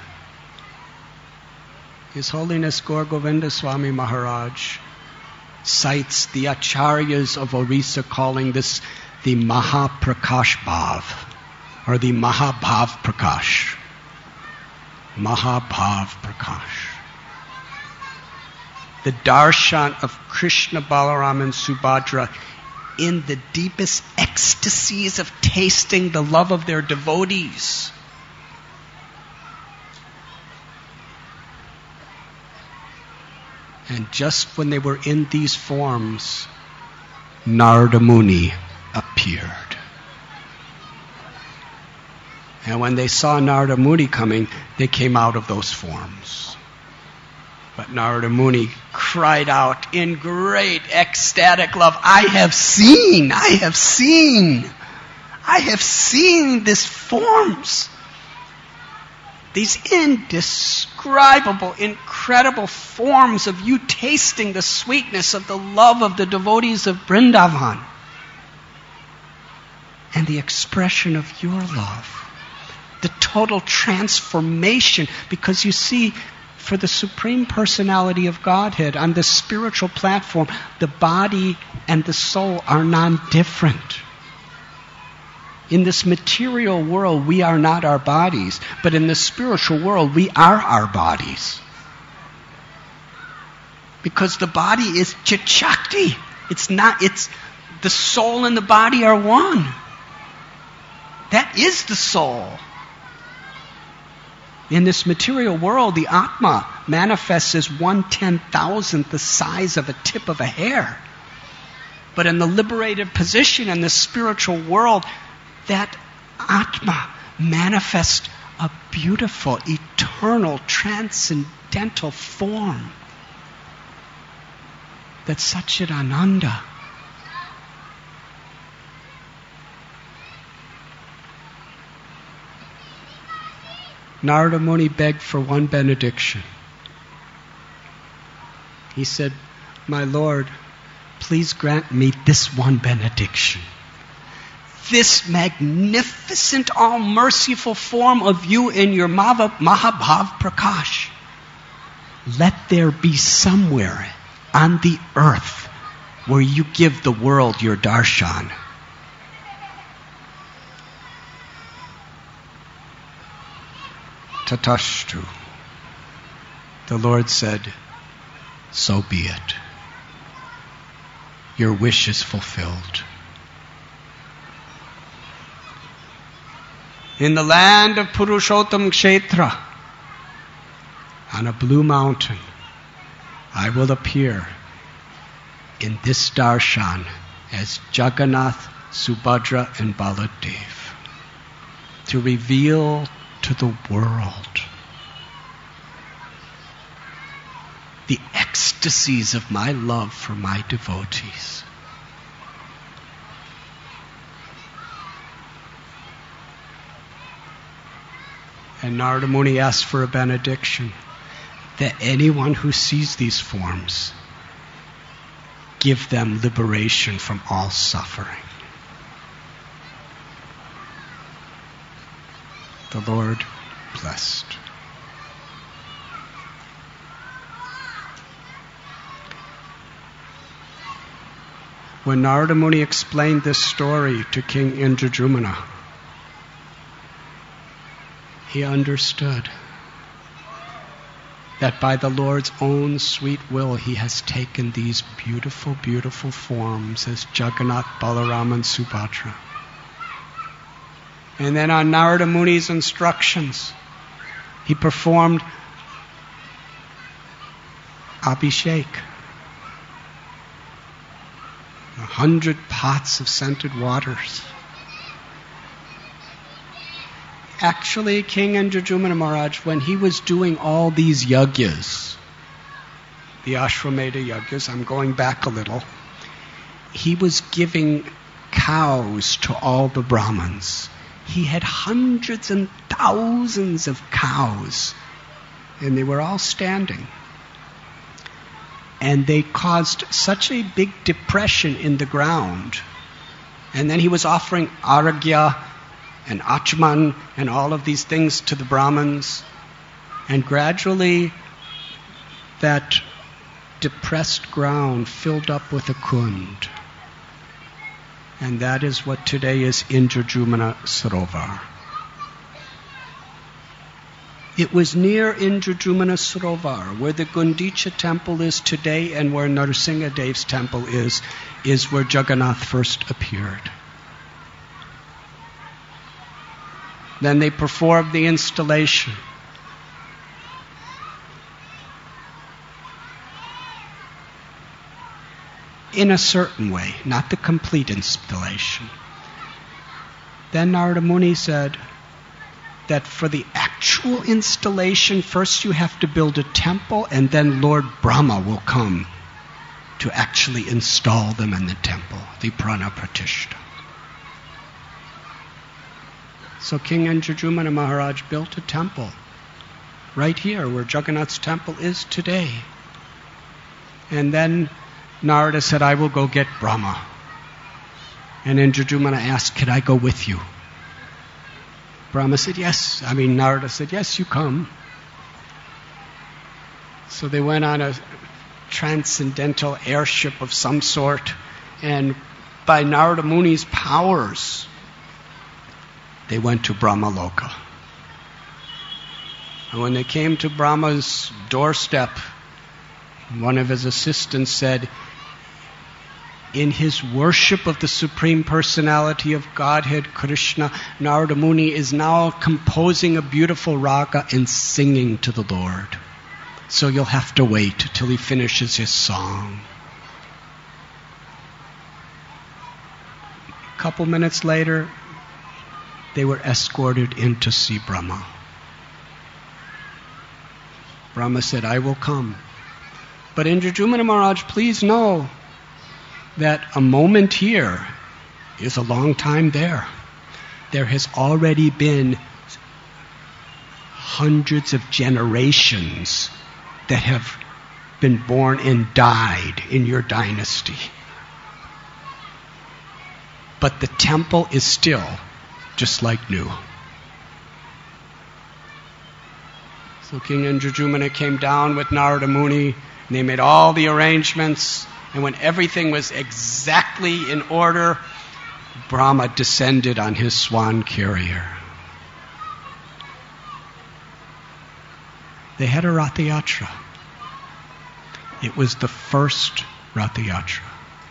His Holiness Gaur Govinda Swami Maharaj cites the Acharyas of Orissa calling this the Mahaprakash Bhav, or the Mahabhav Prakash. Mahabhav Prakash. The darshan of Krishna, Balaram, and Subhadra in the deepest ecstasies of tasting the love of their devotees. And just when they were in these forms, Narada Muni appeared. And when they saw Narada Muni coming, they came out of those forms. But Narada Muni cried out in great ecstatic love, I have seen, I have seen, I have seen these forms. These indescribable, incredible forms of you tasting the sweetness of the love of the devotees of Vrindavan. And the expression of your love. The total transformation, because you see, for the Supreme Personality of Godhead, on the spiritual platform, the body and the soul are non-different. In this material world, we are not our bodies, but in the spiritual world, we are our bodies. Because the body is Chit Shakti. It's not, it's, the soul and the body are one. That is the soul. In this material world, the Atma manifests as one ten thousandth the size of a tip of a hair. But in the liberated position in the spiritual world, that Atma manifests a beautiful, eternal, transcendental form. That's Satchidananda. Narada Muni begged for one benediction. He said, my Lord, please grant me this one benediction. This magnificent, all-merciful form of you in your Mahabhav Prakash. Let there be somewhere on the earth where you give the world your darshan. Tatashtu. The Lord said, so be it. Your wish is fulfilled. In the land of Purushottam Kshetra, on a blue mountain, I will appear in this darshan as Jagannath, Subhadra, and Baladev to reveal to the world the ecstasies of my love for my devotees. And Narada Muni asked for a benediction that anyone who sees these forms, give them liberation from all suffering. The Lord blessed. When Narada Muni explained this story to King Indradyumna, he understood that by the Lord's own sweet will he has taken these beautiful, beautiful forms as Jagannath, Balaram, and Subhadra. And then on Narada Muni's instructions, he performed Abhishek. A hundred pots of scented waters. Actually, King Indradyumna Maharaj, when he was doing all these yagyas, the Ashwamedha yagyas, I'm going back a little, he was giving cows to all the Brahmins. He had hundreds and thousands of cows, and they were all standing. And they caused such a big depression in the ground. And then he was offering aragya and achman and all of these things to the Brahmins. And gradually that depressed ground filled up with a kund. And that is what today is Indradyumna Sarovar. It was near Indradyumna Sarovar, where the Gundicha temple is today and where Narasimha Dev's temple is, is where Jagannath first appeared. Then they performed the installation. In a certain way, not the complete installation. Then Narada Muni said that for the actual installation, first you have to build a temple, and then Lord Brahma will come to actually install them in the temple, the Prana Pratishta. So King Indradyumna Maharaj built a temple right here where Jagannath's temple is today. And then Narada said, I will go get Brahma. And Indradyumna asked, can I go with you? Brahma said, yes. I mean, Narada said, yes, you come. So they went on a transcendental airship of some sort, and by Narada Muni's powers, they went to Brahma Loka. And when they came to Brahma's doorstep, one of his assistants said, in his worship of the Supreme Personality of Godhead, Krishna, Narada Muni is now composing a beautiful raga and singing to the Lord. So you'll have to wait till he finishes his song. A couple minutes later, they were escorted in to see Brahma. Brahma said, I will come. But Indradyumna Maharaj, please know that a moment here is a long time there. There has already been hundreds of generations that have been born and died in your dynasty. But the temple is still just like new. So King Indradyumna came down with Narada Muni, and they made all the arrangements. And when everything was exactly in order, Brahma descended on his swan carrier. They had a Ratha Yatra. It was the first Ratha Yatra.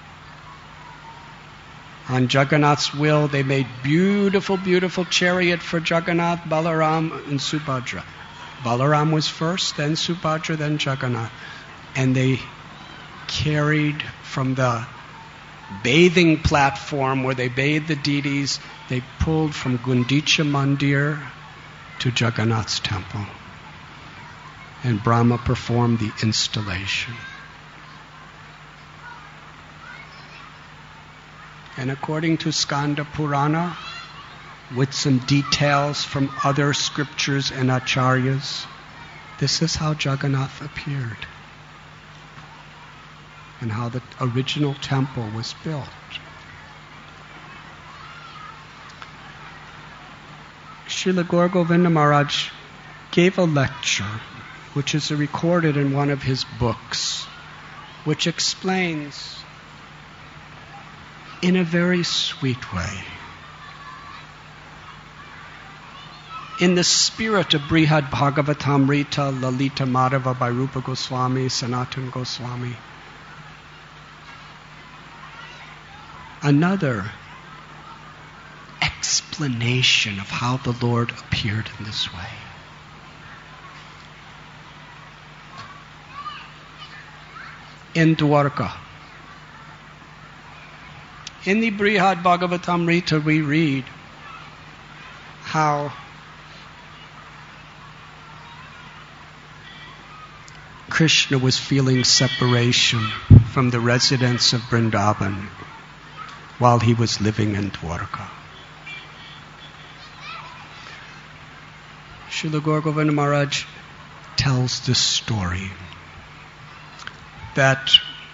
On Jagannath's will, they made beautiful, beautiful chariot for Jagannath, Balaram, and Subhadra. Balaram was first, then Subhadra, then Jagannath. And they carried from the bathing platform where they bathed the deities, they pulled from Gundicha Mandir to Jagannath's temple. And Brahma performed the installation. And according to Skanda Purana, with some details from other scriptures and acharyas, this is how Jagannath appeared and how the original temple was built. Srila Gaur Govinda Maharaj gave a lecture, which is recorded in one of his books, which explains in a very sweet way, in the spirit of Brihad Bhagavatamrita, Lalita Madhava by Rupa Goswami, Sanatana Goswami, another explanation of how the Lord appeared in this way. In Dwarka, in the Brihad Bhagavatamrita, we read how Krishna was feeling separation from the residents of Vrindavan while he was living in Dwarka. Srila Gaur Govinda Maharaj tells this story that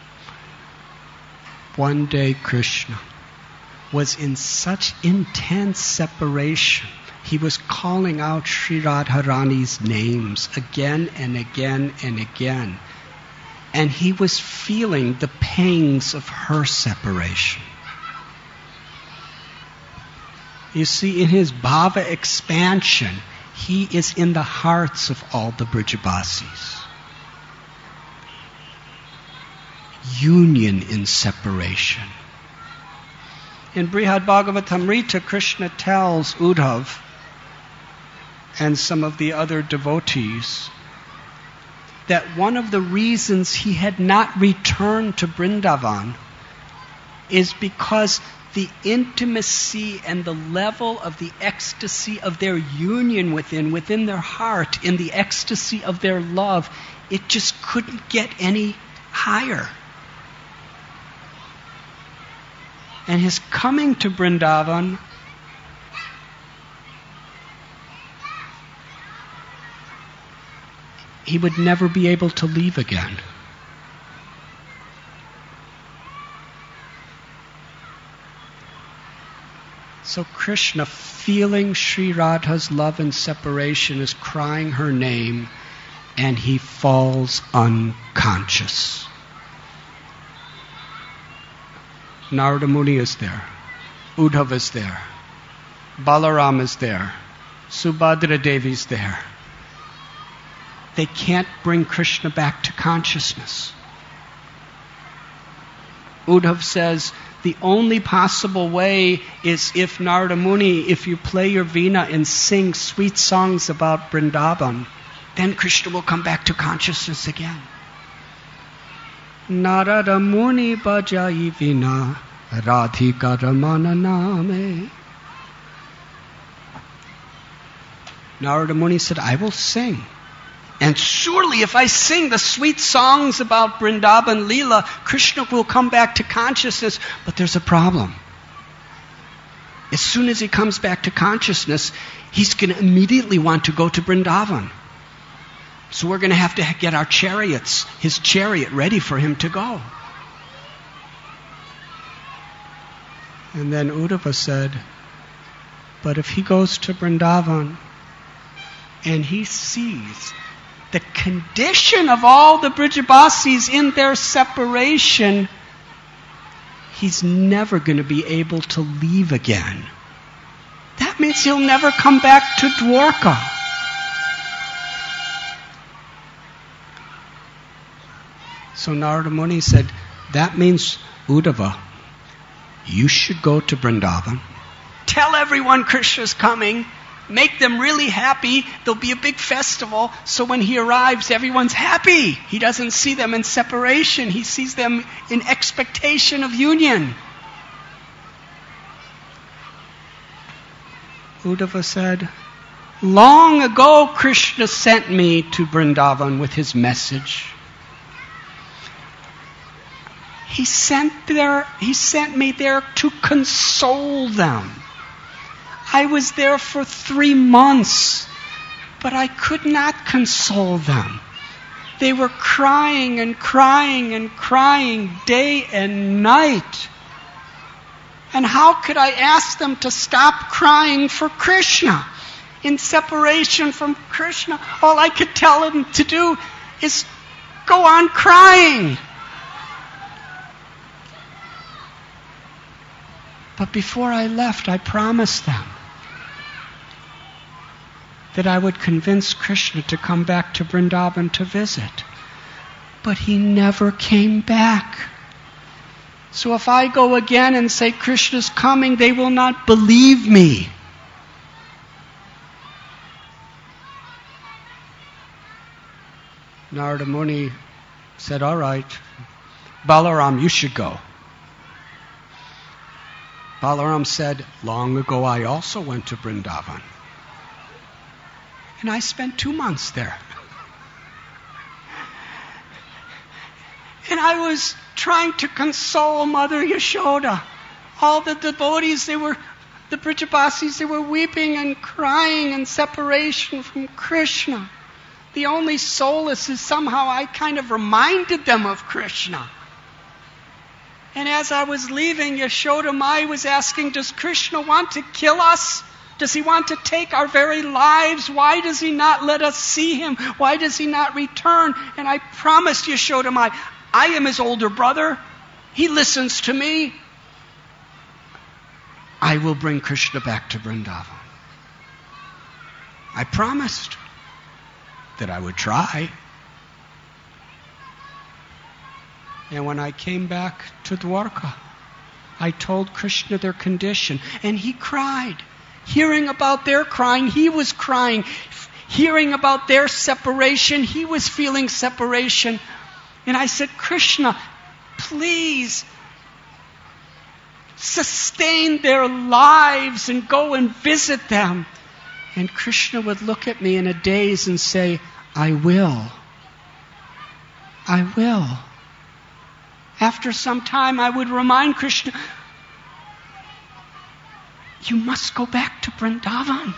one day Krishna was in such intense separation, he was calling out Sri Radharani's names again and again and again. And he was feeling the pangs of her separation. You see, in his bhava expansion, he is in the hearts of all the Brijabasis. Union in separation. In Brihad Bhagavatamrita, Krishna tells Uddhav and some of the other devotees that one of the reasons he had not returned to Vrindavan is because the intimacy and the level of the ecstasy of their union within, within their heart, in the ecstasy of their love, it just couldn't get any higher. And his coming to Vrindavan he would never be able to leave again. So Krishna, feeling Sri Radha's love and separation, is crying her name, and he falls unconscious. Narada Muni is there. Uddhav is there. Balaram is there. Subhadra Devi is there. They can't bring Krishna back to consciousness. Uddhav says, the only possible way is if Narada Muni, if you play your veena and sing sweet songs about Vrindavan, then Krishna will come back to consciousness again. Narada Muni bajai veena Radhika Ramana name. Narada Muni said, I will sing. And surely if I sing the sweet songs about Vrindavan Leela, Krishna will come back to consciousness. But there's a problem. As soon as he comes back to consciousness, he's going to immediately want to go to Vrindavan. So we're going to have to get our chariots, his chariot, ready for him to go. And then Uddhava said, but if he goes to Vrindavan and he sees the condition of all the Brijabasis in their separation, he's never going to be able to leave again. That means he'll never come back to Dwarka. So Narada Muni said, that means, Uddhava, you should go to Vrindavan. Tell everyone Krishna's coming. Make them really happy. There'll be a big festival. So when he arrives, everyone's happy. He doesn't see them in separation. He sees them in expectation of union. Uddhava said, long ago Krishna sent me to Vrindavan with his message. He sent there, he sent me there to console them. I was there for three months, but I could not console them. They were crying and crying and crying day and night. And how could I ask them to stop crying for Krishna? In separation from Krishna, all I could tell them to do is go on crying. But before I left, I promised them that I would convince Krishna to come back to Vrindavan to visit. But he never came back. So if I go again and say Krishna's coming, they will not believe me. Narada Muni said, all right, Balaram, you should go. Balaram said, long ago I also went to Vrindavan. And I spent two months there. And I was trying to console Mother Yashoda. All the devotees, they were, the Brijabasis, they were weeping and crying in separation from Krishna. The only solace is somehow I kind of reminded them of Krishna. And as I was leaving, Yashoda Mai was asking, does Krishna want to kill us? Does he want to take our very lives? Why does he not let us see him? Why does he not return? And I promised Yashoda Mai, I am his older brother. He listens to me. I will bring Krishna back to Vrindavan. I promised that I would try. And when I came back to Dwarka, I told Krishna their condition, and he cried. Hearing about their crying, he was crying. Hearing about their separation, he was feeling separation. And I said, Krishna, please sustain their lives and go and visit them. And Krishna would look at me in a daze and say, I will. I will. After some time, I would remind Krishna, you must go back to Vrindavan.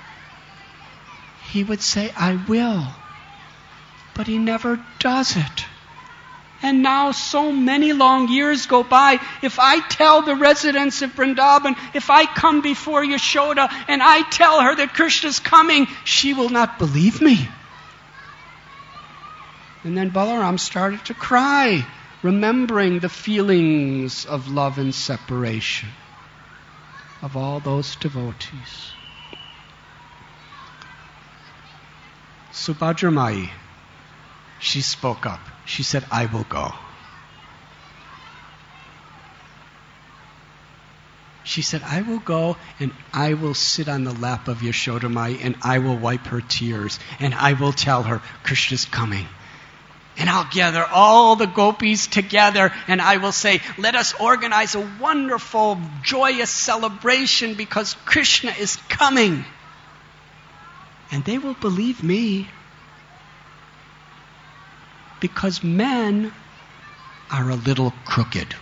He would say, I will. But he never does it. And now so many long years go by. If I tell the residents of Vrindavan, if I come before Yashoda and I tell her that Krishna's coming, she will not believe me. And then Balaram started to cry, remembering the feelings of love and separation of all those devotees. Subhadra Mai, she spoke up. She said, I will go. She said, I will go and I will sit on the lap of Yashoda Mai and I will wipe her tears and I will tell her Krishna's coming. And I'll gather all the gopis together and I will say, let us organize a wonderful, joyous celebration because Krishna is coming. And they will believe me. Because men are a little crooked.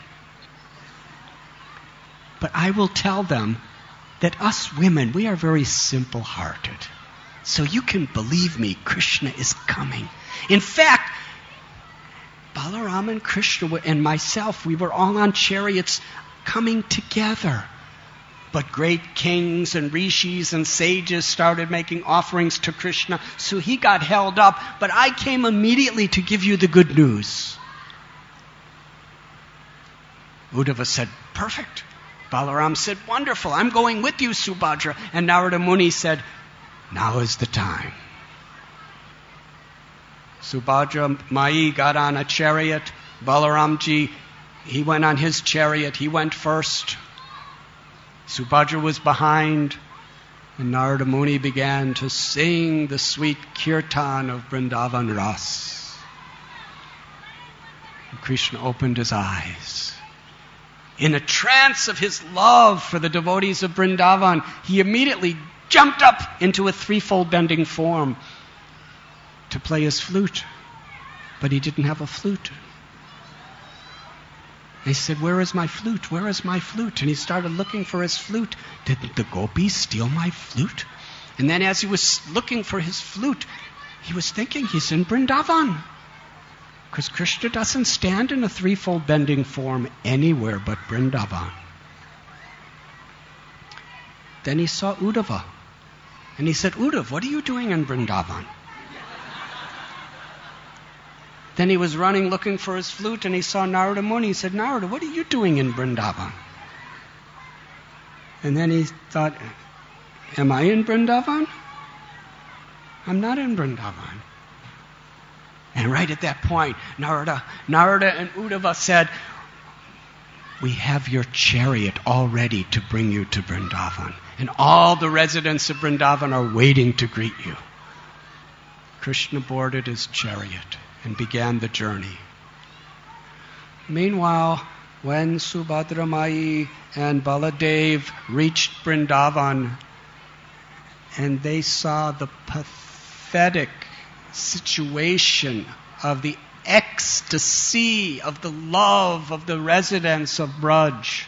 But I will tell them that us women, we are very simple-hearted. So you can believe me, Krishna is coming. In fact, Balaram and Krishna and myself, we were all on chariots coming together. But great kings and rishis and sages started making offerings to Krishna, so he got held up. But I came immediately to give you the good news. Uddhava said, perfect. Balaram said, wonderful, I'm going with you, Subhadra. And Narada Muni said, now is the time. Subhadra Mai got on a chariot. Balaramji, he went on his chariot. He went first. Subhadra was behind. And Narada Muni began to sing the sweet kirtan of Vrindavan Ras. And Krishna opened his eyes. In a trance of his love for the devotees of Vrindavan, he immediately jumped up into a threefold bending form to play his flute. But he didn't have a flute. He said, "Where is my flute? Where is my flute?" And he started looking for his flute. Didn't the gopis steal my flute? And then as he was looking for his flute, he was thinking he's in Vrindavan. Because Krishna doesn't stand in a threefold bending form anywhere but Vrindavan. Then he saw Uddhava. And he said, "Uddhav, what are you doing in Vrindavan?" Then he was running looking for his flute and he saw Narada Muni. He said, "Narada, what are you doing in Vrindavan?" And then he thought, "Am I in Vrindavan? I'm not in Vrindavan." And right at that point, Narada, Narada and Uddhava said, "We have your chariot all ready to bring you to Vrindavan. And all the residents of Vrindavan are waiting to greet you." Krishna boarded his chariot and began the journey. Meanwhile, when Subhadra Mai and Baladev reached Vrindavan and they saw the pathetic situation of the ecstasy of the love of the residents of Braj,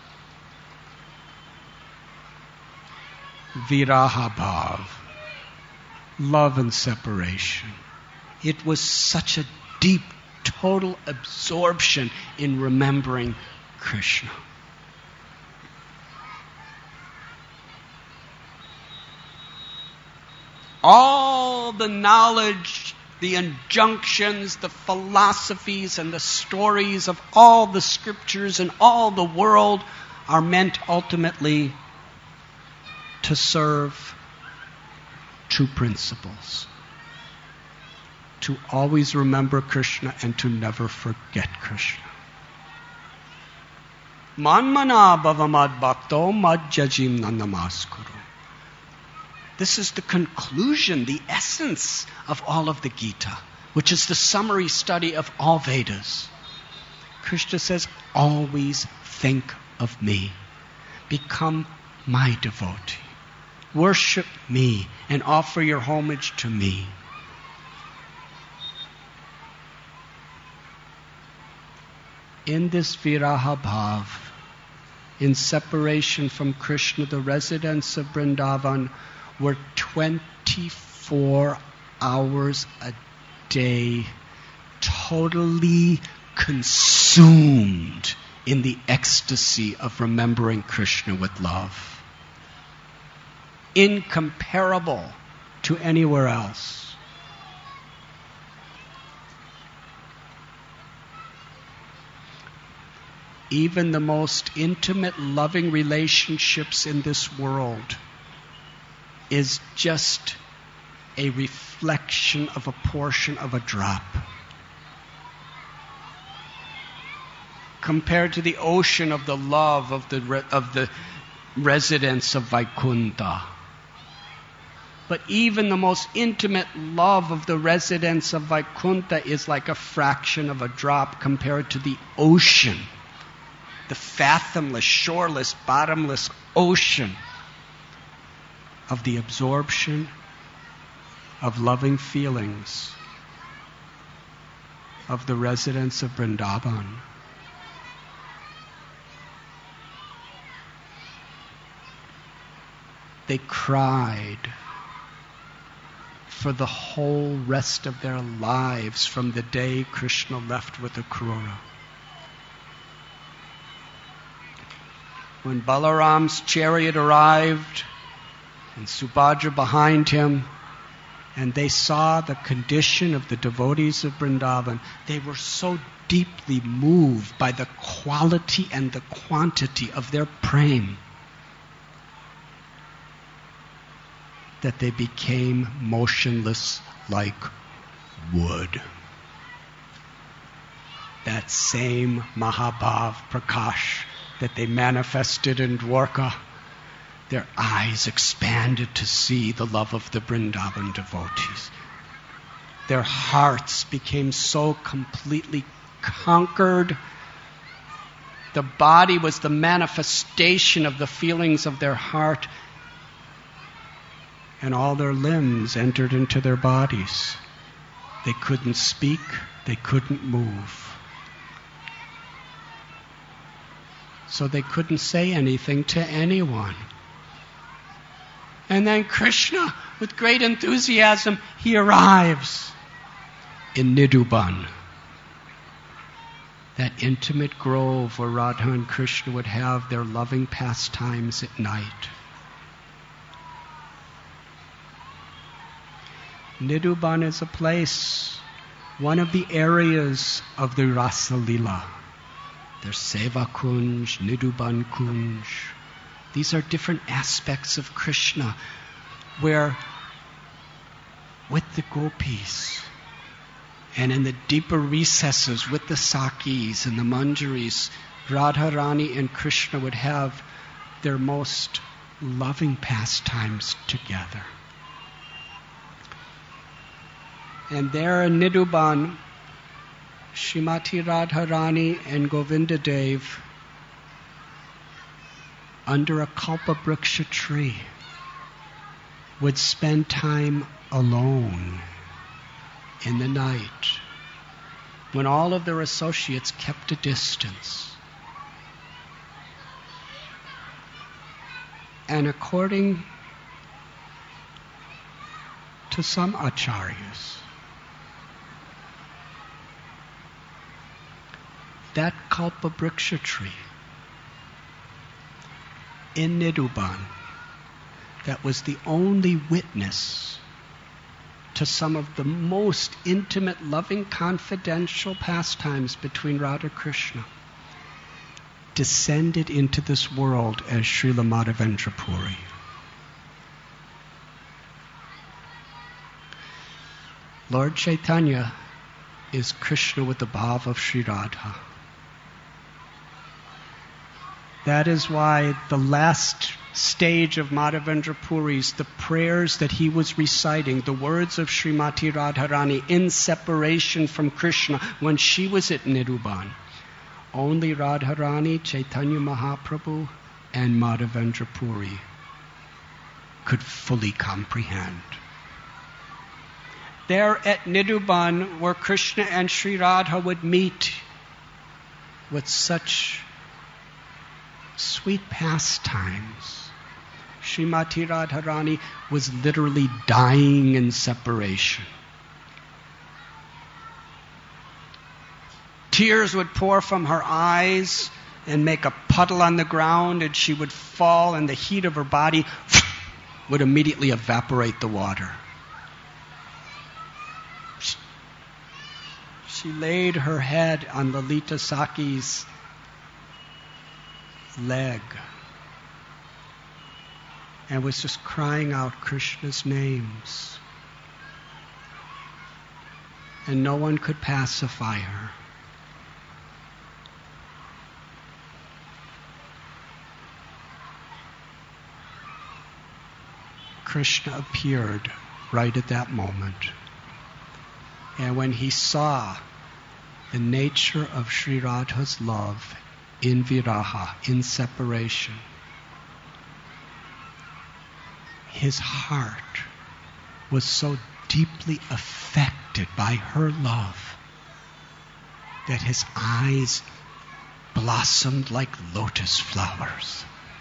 Viraha Bhav, love and separation. It was such a deep, total absorption in remembering Krishna. All the knowledge, the injunctions, the philosophies, and the stories of all the scriptures and all the world are meant ultimately to serve two principles: to always remember Krishna and to never forget Krishna. Manmana bhavamad bhakto mad jajim namaskuru. This is the conclusion, the essence of all of the Gita, which is the summary study of all Vedas. Krishna says, always think of me. Become my devotee. Worship me and offer your homage to me. In this Viraha Bhav, in separation from Krishna, the residents of Vrindavan were twenty-four hours a day totally consumed in the ecstasy of remembering Krishna with love. Incomparable to anywhere else. Even the most intimate, loving relationships in this world is just a reflection of a portion of a drop compared to the ocean of the love of the re- of the residents of Vaikuntha. But even the most intimate love of the residents of Vaikuntha is like a fraction of a drop compared to the ocean, the fathomless, shoreless, bottomless ocean of the absorption of loving feelings of the residents of Vrindavan. They cried for the whole rest of their lives from the day Krishna left with Akrura. When Balaram's chariot arrived, and Subhadra behind him, and they saw the condition of the devotees of Vrindavan, they were so deeply moved by the quality and the quantity of their prema that they became motionless like wood. That same Mahabhav Prakash that they manifested in Dwarka, their eyes expanded to see the love of the Vrindavan devotees. Their hearts became so completely conquered. The body was the manifestation of the feelings of their heart, and all their limbs entered into their bodies. They couldn't speak, they couldn't move. So they couldn't say anything to anyone. And then Krishna, with great enthusiasm, he arrives in Nidhuban, that intimate grove where Radha and Krishna would have their loving pastimes at night. Nidhuban is a place, one of the areas of the Rasa Lila. There's Seva Kunj, Nidhuban Kunj. These are different aspects of Krishna where, with the gopis and in the deeper recesses with the Sakis and the Manjaris, Radharani and Krishna would have their most loving pastimes together. And there in Nidhuban, Srimati Radharani and Govindadev, under a Kalpabriksha tree, would spend time alone in the night when all of their associates kept a distance. And according to some acharyas, that Kalpabriksha tree in Nidhuban, that was the only witness to some of the most intimate, loving, confidential pastimes between Radha and Krishna, descended into this world as Srila Madhavendra Puri. Lord Chaitanya is Krishna with the bhav of Sri Radha. That is why the last stage of Madhavendra Puri's, the prayers that he was reciting, the words of Srimati Radharani in separation from Krishna when she was at Nidhuban, only Radharani, Chaitanya Mahaprabhu, and Madhavendra Puri could fully comprehend. There at Nidhuban, where Krishna and Sri Radha would meet with such sweet pastimes, Srimati Radharani was literally dying in separation. Tears would pour from her eyes and make a puddle on the ground, and she would fall, and the heat of her body would immediately evaporate the water. She laid her head on Lalita Saki's leg and was just crying out Krishna's names. And no one could pacify her. Krishna appeared right at that moment. And when he saw the nature of Sri Radha's love in viraha, in separation, his heart was so deeply affected by her love that his eyes blossomed like lotus flowers.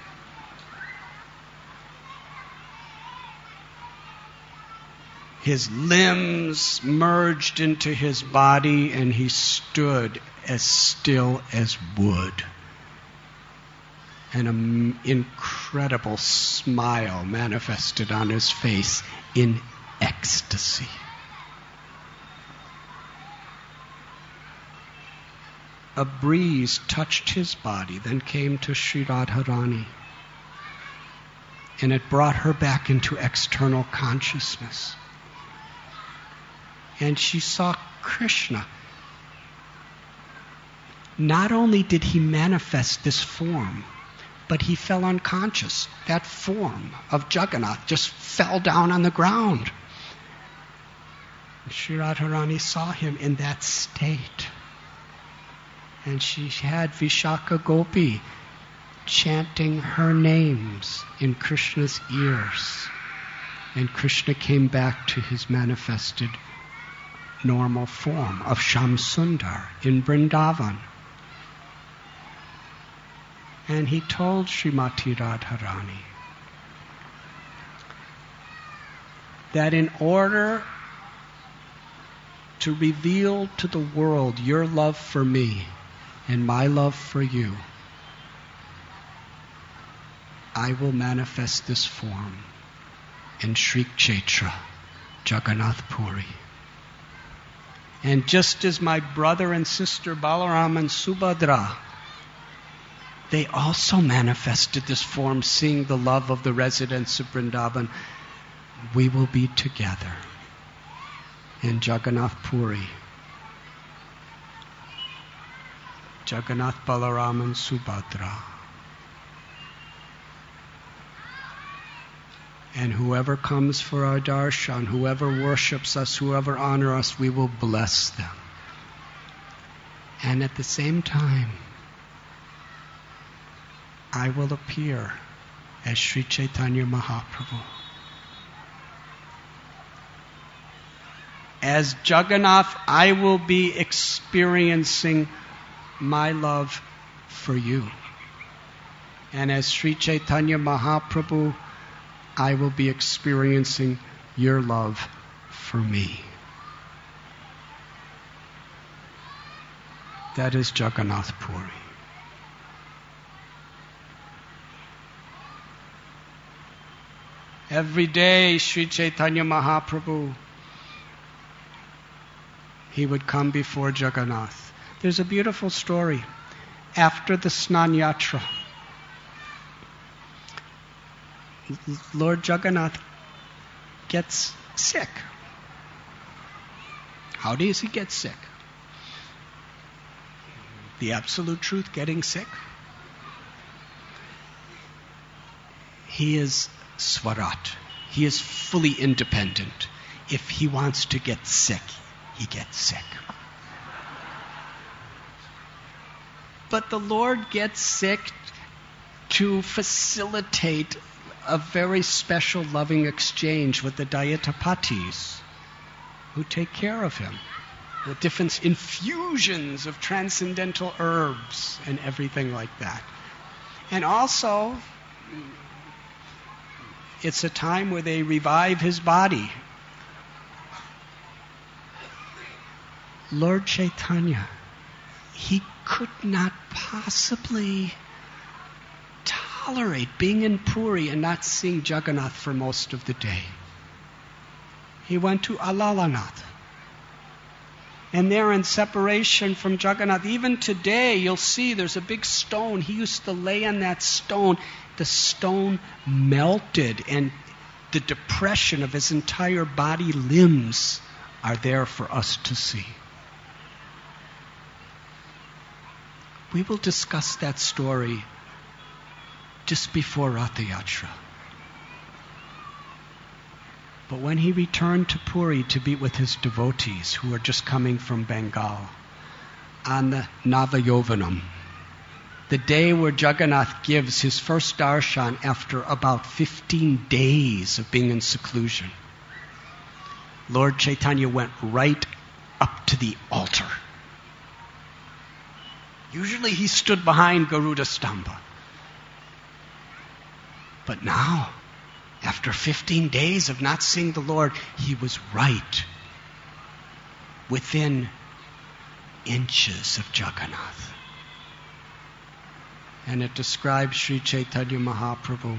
His limbs merged into his body, and he stood as still as wood. And an incredible smile manifested on his face in ecstasy. A breeze touched his body, then came to Sri Radharani, and it brought her back into external consciousness. and she saw Krishna. Not only did he manifest this form, but he fell unconscious. That form of Jagannath just fell down on the ground. Sri Radharani saw him in that state. And she had Vishaka Gopi chanting her names in Krishna's ears. And Krishna came back to his manifested normal form of Shamsundar in Vrindavan. And he told Srimati Radharani that in order to reveal to the world your love for me and my love for you, I will manifest this form in Sri Kshetra, Jagannath Puri. And just as my brother and sister Balaram and Subhadra, they also manifested this form, seeing the love of the residents of Vrindavan, we will be together in Jagannath Puri. Jagannath, Balaram and Subhadra. And whoever comes for our darshan, whoever worships us, whoever honors us, we will bless them. And at the same time, I will appear as Sri Chaitanya Mahaprabhu. As Jagannath, I will be experiencing my love for you. And as Sri Chaitanya Mahaprabhu, I will be experiencing your love for me. That is Jagannath Puri. Every day, Sri Chaitanya Mahaprabhu, he would come before Jagannath. There's a beautiful story. After the Snan Yatra, Lord Jagannath gets sick. How does he get sick? The absolute truth, getting sick. He is Swarat. He is fully independent. If he wants to get sick, he gets sick. But the Lord gets sick to facilitate a very special loving exchange with the Dayatapatis, who take care of him with different infusions of transcendental herbs and everything like that. And also, it's a time where they revive his body. Lord Chaitanya, he could not possibly tolerate being in Puri and not seeing Jagannath for most of the day. He went to Alalanath. And there, in separation from Jagannath, even today you'll see there's a big stone. He used to lay on that stone. The stone melted, and the depression of his entire body limbs are there for us to see. We will discuss that story just before Ratha Yatra. But when he returned to Puri to be with his devotees who were just coming from Bengal on the Navayovanam, the day where Jagannath gives his first darshan after about fifteen days of being in seclusion, Lord Chaitanya went right up to the altar. Usually he stood behind Garuda Stamba. But now, after fifteen days of not seeing the Lord, he was right within inches of Jagannath. And it describes Sri Chaitanya Mahaprabhu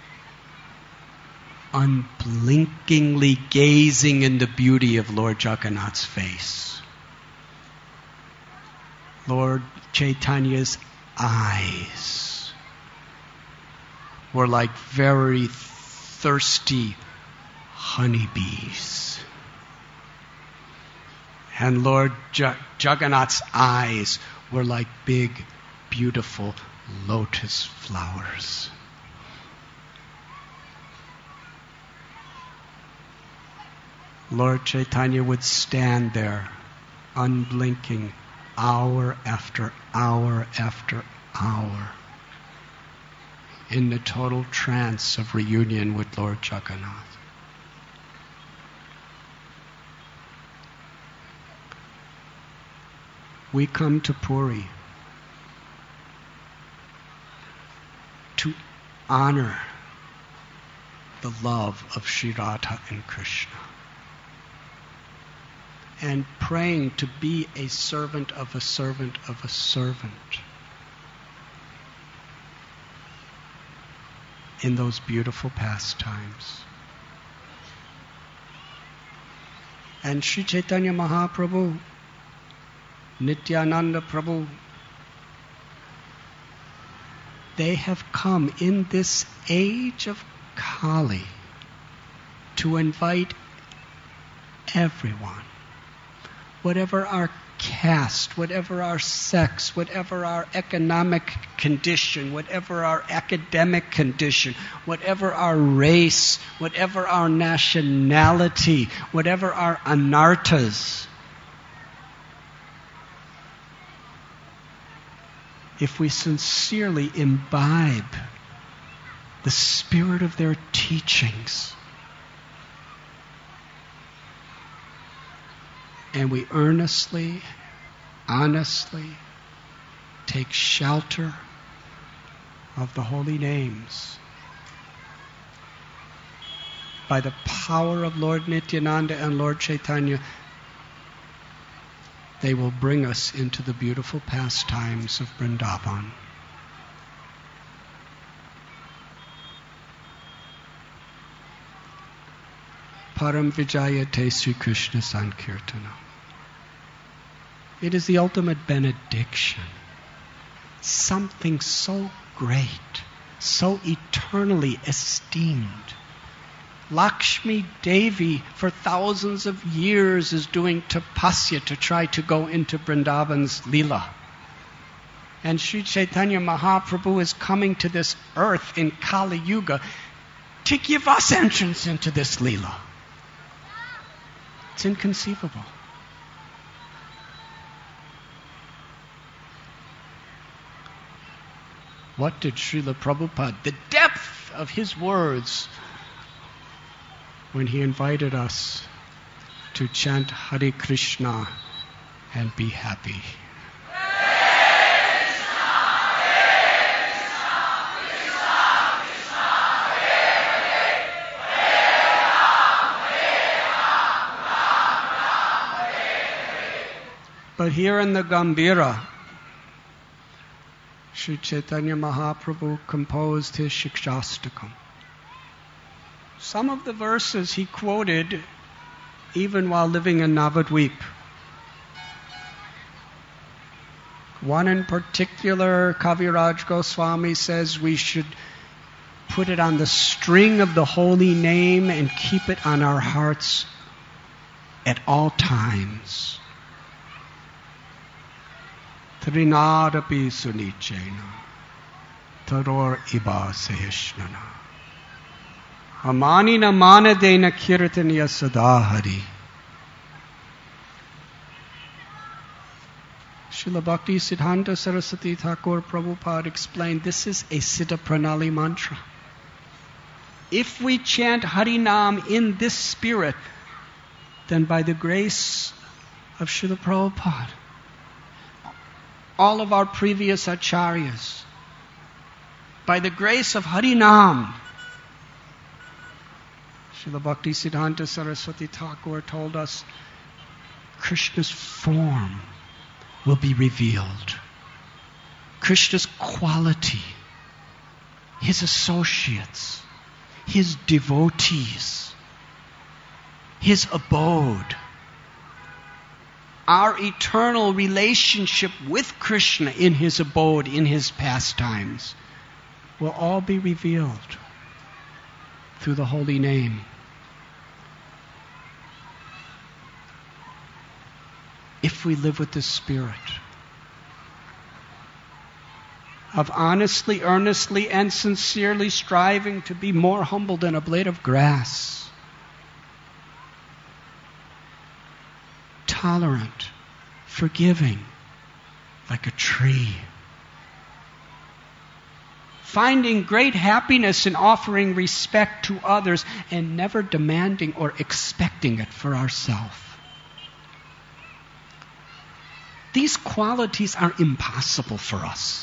unblinkingly gazing in the beauty of Lord Jagannath's face. Lord Chaitanya's eyes were like very thirsty honeybees. And Lord J- Jagannath's eyes were like big, beautiful lotus flowers. Lord Chaitanya would stand there, unblinking, hour after hour after hour, in the total trance of reunion with Lord Jagannath. We come to Puri to honor the love of Sri Radha and Krishna, and praying to be a servant of a servant of a servant in those beautiful pastimes. And Sri Chaitanya Mahaprabhu, Nityananda Prabhu, they have come in this age of Kali to invite everyone, whatever our caste, whatever our sex, whatever our economic condition, whatever our academic condition, whatever our race, whatever our nationality, whatever our anarthas. If we sincerely imbibe the spirit of their teachings, and we earnestly, honestly take shelter of the holy names, by the power of Lord Nityananda and Lord Chaitanya, they will bring us into the beautiful pastimes of Vrindavan. Param Vijayate Sri Krishna Sankirtana. It is the ultimate benediction. Something so great, so eternally esteemed. Lakshmi Devi for thousands of years is doing tapasya to try to go into Vrindavan's Leela. And Sri Chaitanya Mahaprabhu is coming to this earth in Kali Yuga to give us entrance into this Leela. It's inconceivable. What did Srila Prabhupada, the depth of his words when he invited us to chant Hare Krishna and be happy. But here in the Gambhira, Sri Chaitanya Mahaprabhu composed his Shikshastakam. Some of the verses he quoted even while living in Navadvip. One in particular, Kaviraj Goswami says we should put it on the string of the holy name and keep it on our hearts at all times. Trinadapi sunichena, taror iba seheshnana. Amani na manadena kirtaniya sadahari. Srila Bhakti Siddhanta Saraswati Thakur Prabhupada explained this is a Siddha Pranali mantra. If we chant Harinam in this spirit, then by the grace of Srila Prabhupada, all of our previous acharyas, by the grace of Harinam, Srila Bhakti Siddhanta Saraswati Thakur told us Krishna's form will be revealed. Krishna's quality, his associates, his devotees, his abode, our eternal relationship with Krishna in his abode, in his pastimes, will all be revealed through the holy name. if we live with the Spirit of honestly, earnestly, and sincerely striving to be more humble than a blade of grass, tolerant, forgiving, like a tree, finding great happiness in offering respect to others and never demanding or expecting it for ourselves. These qualities are impossible for us.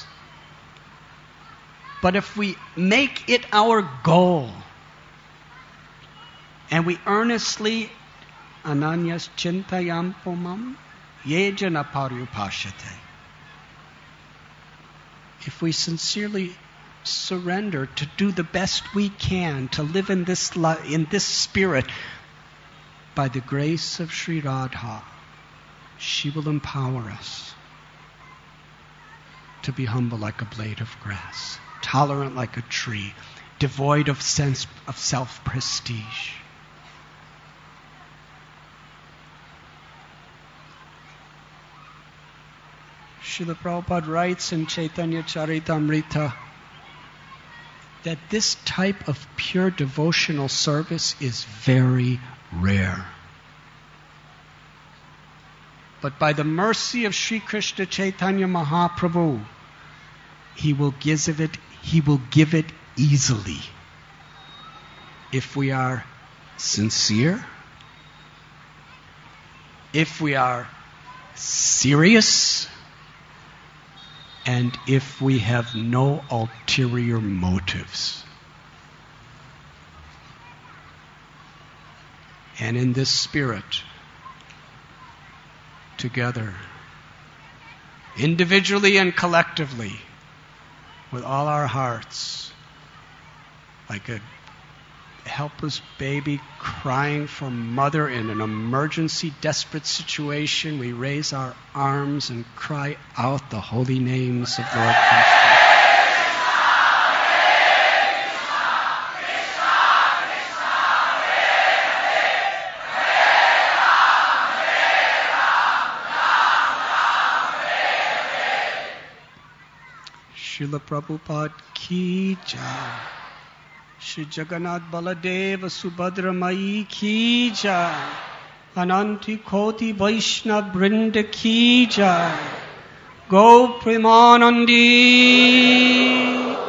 But if we make it our goal and we earnestly ananyas chintayam pomam yejana paryupashate, if we sincerely surrender to do the best we can to live in this li- in this spirit, by the grace of Sri Radha, she will empower us to be humble like a blade of grass, tolerant like a tree, devoid of sense of self-prestige. Srila Prabhupada writes in Chaitanya Charitamrita that this type of pure devotional service is very rare. But by the mercy of Sri Krishna Chaitanya Mahaprabhu, He will give it, He will give it easily if we are sincere, if we are serious, and if we have no ulterior motives. And in this spirit, together, individually and collectively, with all our hearts, like a helpless baby crying for mother in an emergency, desperate situation, we raise our arms and cry out the holy names of Lord Krishna. Srila Prabhupada ki jai. Shri Jagannath Baladeva Subhadra Mai ki jai. Ananti Koti Vaishnav Brinda ki jai. Go Premanandi.